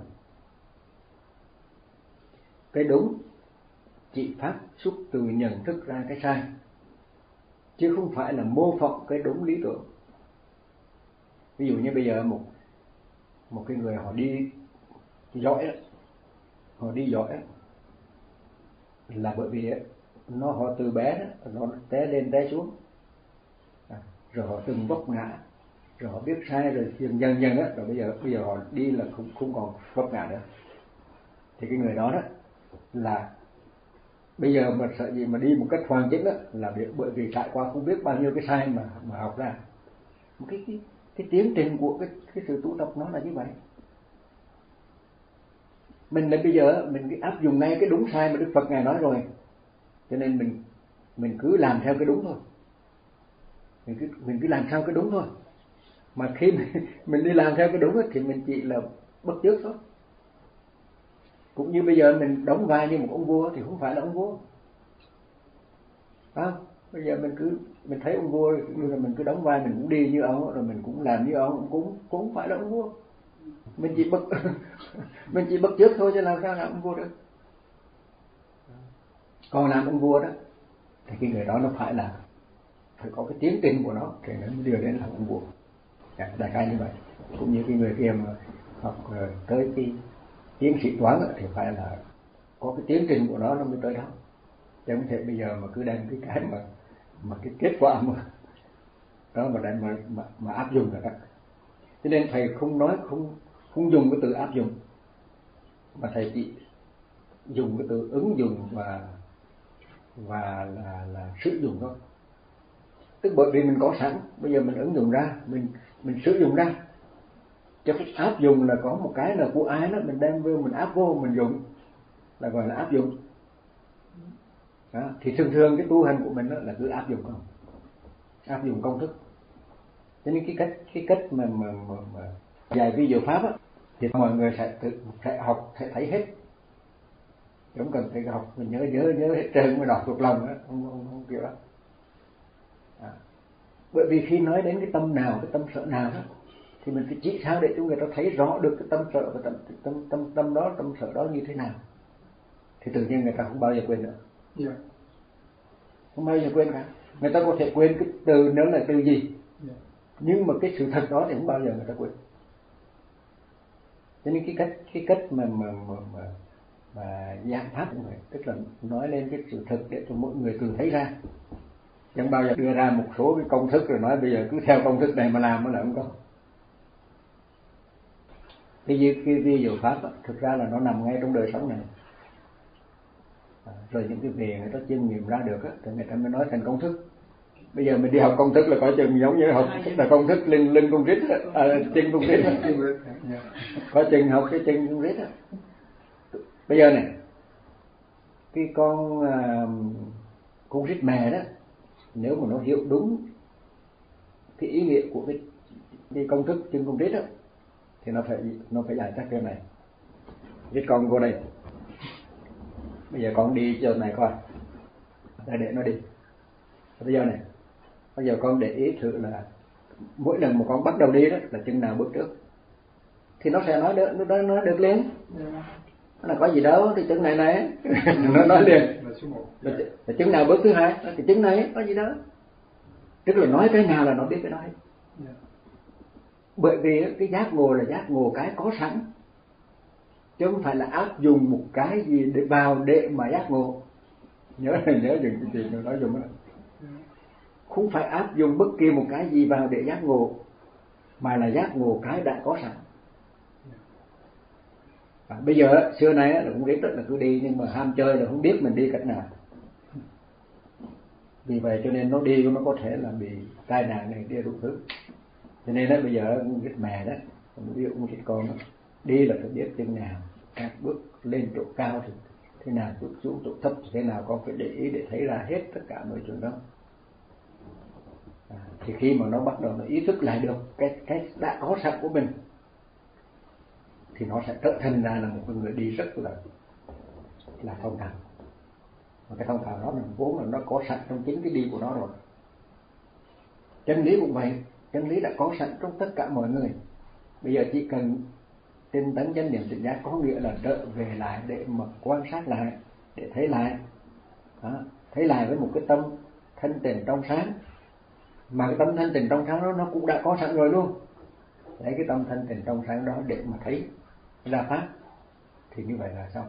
[SPEAKER 1] Cái đúng chỉ phát xuất từ nhận thức ra cái sai, chứ không phải là mô phỏng cái đúng lý tưởng. Ví dụ như bây giờ một một cái người họ đi giỏi, họ đi giỏi là bởi vì nó họ từ bé đó, nó té lên té xuống, à, rồi họ từng vấp ngã, rồi họ biết sai, rồi dần dần dần á, rồi bây giờ bây giờ họ đi là không không còn vấp ngã nữa. Thì cái người đó đó là bây giờ mà sợ gì mà đi một cách hoàn chỉnh đó, là bởi vì trải qua không biết bao nhiêu cái sai mà mà học ra. Một cái cái cái tiến trình của cái cái sự tu tập nó là như vậy. Mình là bây giờ mình cứ áp dụng ngay cái đúng sai mà Đức Phật ngài nói rồi, cho nên mình mình cứ làm theo cái đúng thôi, mình cứ mình cứ làm theo cái đúng thôi. Mà khi mình, mình đi làm theo cái đúng ấy, thì mình chỉ là bất chước thôi. Cũng như bây giờ mình đóng vai như một ông vua thì không phải là ông vua, à, bây giờ mình cứ mình thấy ông vua rồi mình cứ đóng vai, mình cũng đi như ông, rồi mình cũng làm như ông, cũng cũng không phải là ông vua. Mình chỉ bất mình chỉ bất chước thôi, chứ làm sao làm ông vua được. Còn làm ông vua đó thì cái người đó nó phải là phải có cái tiến trình của nó thì nó mới đưa đến làm ông vua. Đại khái như vậy. Cũng như cái người kia mà học tới cái tiến sĩ toán thì phải là có cái tiến trình của nó nó mới tới đó, chứ không thể bây giờ mà cứ đem cái cái mà mà cái kết quả mà đó mà đem mà, mà mà áp dụng là đó. Cho nên thầy không nói không không dùng cái từ áp dụng, mà thầy chỉ dùng cái từ ứng dụng và và là là sử dụng thôi. Tức bởi vì mình có sẵn, bây giờ mình ứng dụng ra, mình mình sử dụng ra. Chứ không áp dụng là có một cái là của ai đó mình đem vô, mình áp vô, mình dùng là gọi là áp dụng. Đó. Thì thường thường cái tu hành của mình đó là cứ áp dụng không, áp dụng công thức. Cho nên cái cách cái cách mà mà, mà, mà dạy vi diệu pháp á, thì mọi người sẽ tự sẽ học sẽ thấy hết, không cần phải học mình nhớ nhớ nhớ hết trơn mới đọc thuộc lòng á, không, không, không kiểu đó. Bởi vì khi nói đến cái tâm nào, cái tâm sợ nào đó, thì mình phải chỉ sao để cho người ta thấy rõ được cái tâm sợ và tâm tâm tâm tâm đó, tâm sợ đó như thế nào, thì tự nhiên người ta không bao giờ quên nữa.
[SPEAKER 2] Yeah.
[SPEAKER 1] Không bao giờ quên cả. Người ta có thể quên cái từ nếu là từ gì,
[SPEAKER 2] Yeah.
[SPEAKER 1] nhưng mà cái sự thật đó thì không bao giờ người ta quên. Cho nên cái cách cái cách mà mà mà mà, mà giảng pháp của người, tức là nói lên cái sự thật để cho mỗi người tự thấy ra, chẳng bao giờ đưa ra một số cái công thức rồi nói bây giờ cứ theo công thức này mà làm, nó là không có. Cái cái ví dụ pháp đó, thực ra là nó nằm ngay trong đời sống này. À, rồi những cái về người ta chiêm nghiệm ra được á, thì người ta mới nói thành công thức. Bây giờ mình đi học công thức là có chừng giống như học là công thức linh linh công rít á, à, chân công rít á, có chừng học cái chân công rít á. Bây giờ này, cái con uh, con rít mè đó, nếu mà nó hiểu đúng cái ý nghĩa của cái, cái công thức chân công rít á, thì nó phải nó phải giải thích cái này. Rít con vô đây. Bây giờ con đi chỗ này coi, để để nó đi. Bây giờ này, bây giờ con để ý thử là mỗi lần mà con bắt đầu đi đó là chân nào bước trước, thì nó sẽ nói được, nó nói được liền. Nó là có gì đâu thì chân này này, nó nói liền. Là, là chân nào bước thứ hai, thì chân này có gì đó. Tức là nói cái nào là nó biết cái đó. Bởi vì cái giác ngộ là giác ngộ cái có sẵn, chứ không phải là áp dụng một cái gì để vào để mà giác ngộ. Nhớ nhớ dừng cái chuyện nói dùng đó. Không phải áp dụng bất kỳ một cái gì vào để giác ngộ, mà là giác ngộ cái đã có sẵn. À, bây giờ xưa nay là cũng biết là cứ đi, nhưng mà ham chơi là không biết mình đi cách nào. Vì vậy cho nên nó đi nó có thể là bị tai nạn này kia đủ thứ. Cho nên đó bây giờ cái mẹ đó, ví dụ một cái con đó, đi là phải biết chân nào, các bước lên chỗ cao thì thế nào, bước xuống chỗ thấp thì thế nào, con phải để ý để thấy ra hết tất cả mọi chuyện đó. À, thì khi mà nó bắt đầu nó ý thức lại được cái cái đã có sẵn của mình, thì nó sẽ trở thành ra là một người đi rất là là thông thạo. Và cái thông thạo đó là vốn là nó có sẵn trong chính cái đi của nó rồi. Chân lý cũng vậy, chân lý đã có sẵn trong tất cả mọi người. Bây giờ chỉ cần tinh tấn chánh niệm tỉnh giác, có nghĩa là trở về lại để mà quan sát lại, để thấy lại. Đó, thấy lại với một cái tâm thanh tịnh trong sáng. Mà cái tâm thanh tịnh trong sáng đó nó cũng đã có sẵn rồi luôn. Lấy cái tâm thanh tịnh trong sáng đó để mà thấy ra pháp, thì như vậy là xong.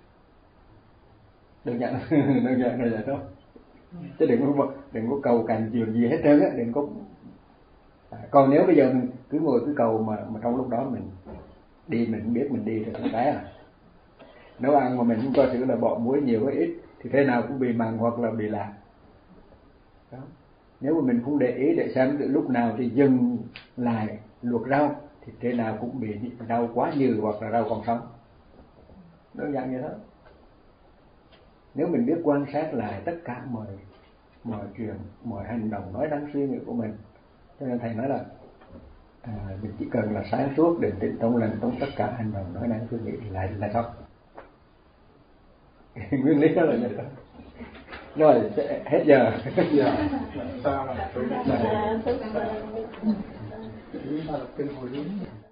[SPEAKER 1] Đơn giản đơn giản là vậy thôi. Chứ đừng có đừng có cầu cành chuyện gì hết trơn á, đừng có. À, còn nếu bây giờ mình cứ ngồi cứ cầu mà mà trong lúc đó mình đi mình không biết mình đi thì có cái à. Nấu ăn mà mình không coi thử là bỏ muối nhiều hay ít thì thế nào cũng bị mặn hoặc là bị lạc. Đó. Nếu mà mình không để ý để xem từ lúc nào thì dừng lại luộc rau thì thế nào cũng bị rau quá nhiều hoặc là rau còn sống. Đơn giản như thế. Nếu mình biết quan sát lại tất cả mọi mọi chuyện, mọi hành động, nói năng, suy nghĩ của mình, cho nên thầy nói là à, mình chỉ cần là sáng suốt, định tĩnh, trong lành trong tất cả hành động, nói năng, suy nghĩ lại là xong. Nguyên lý đó là như thế. Rồi hết giờ.
[SPEAKER 2] Hết giờ. Sao là chúng ta là kinh hồi hướng.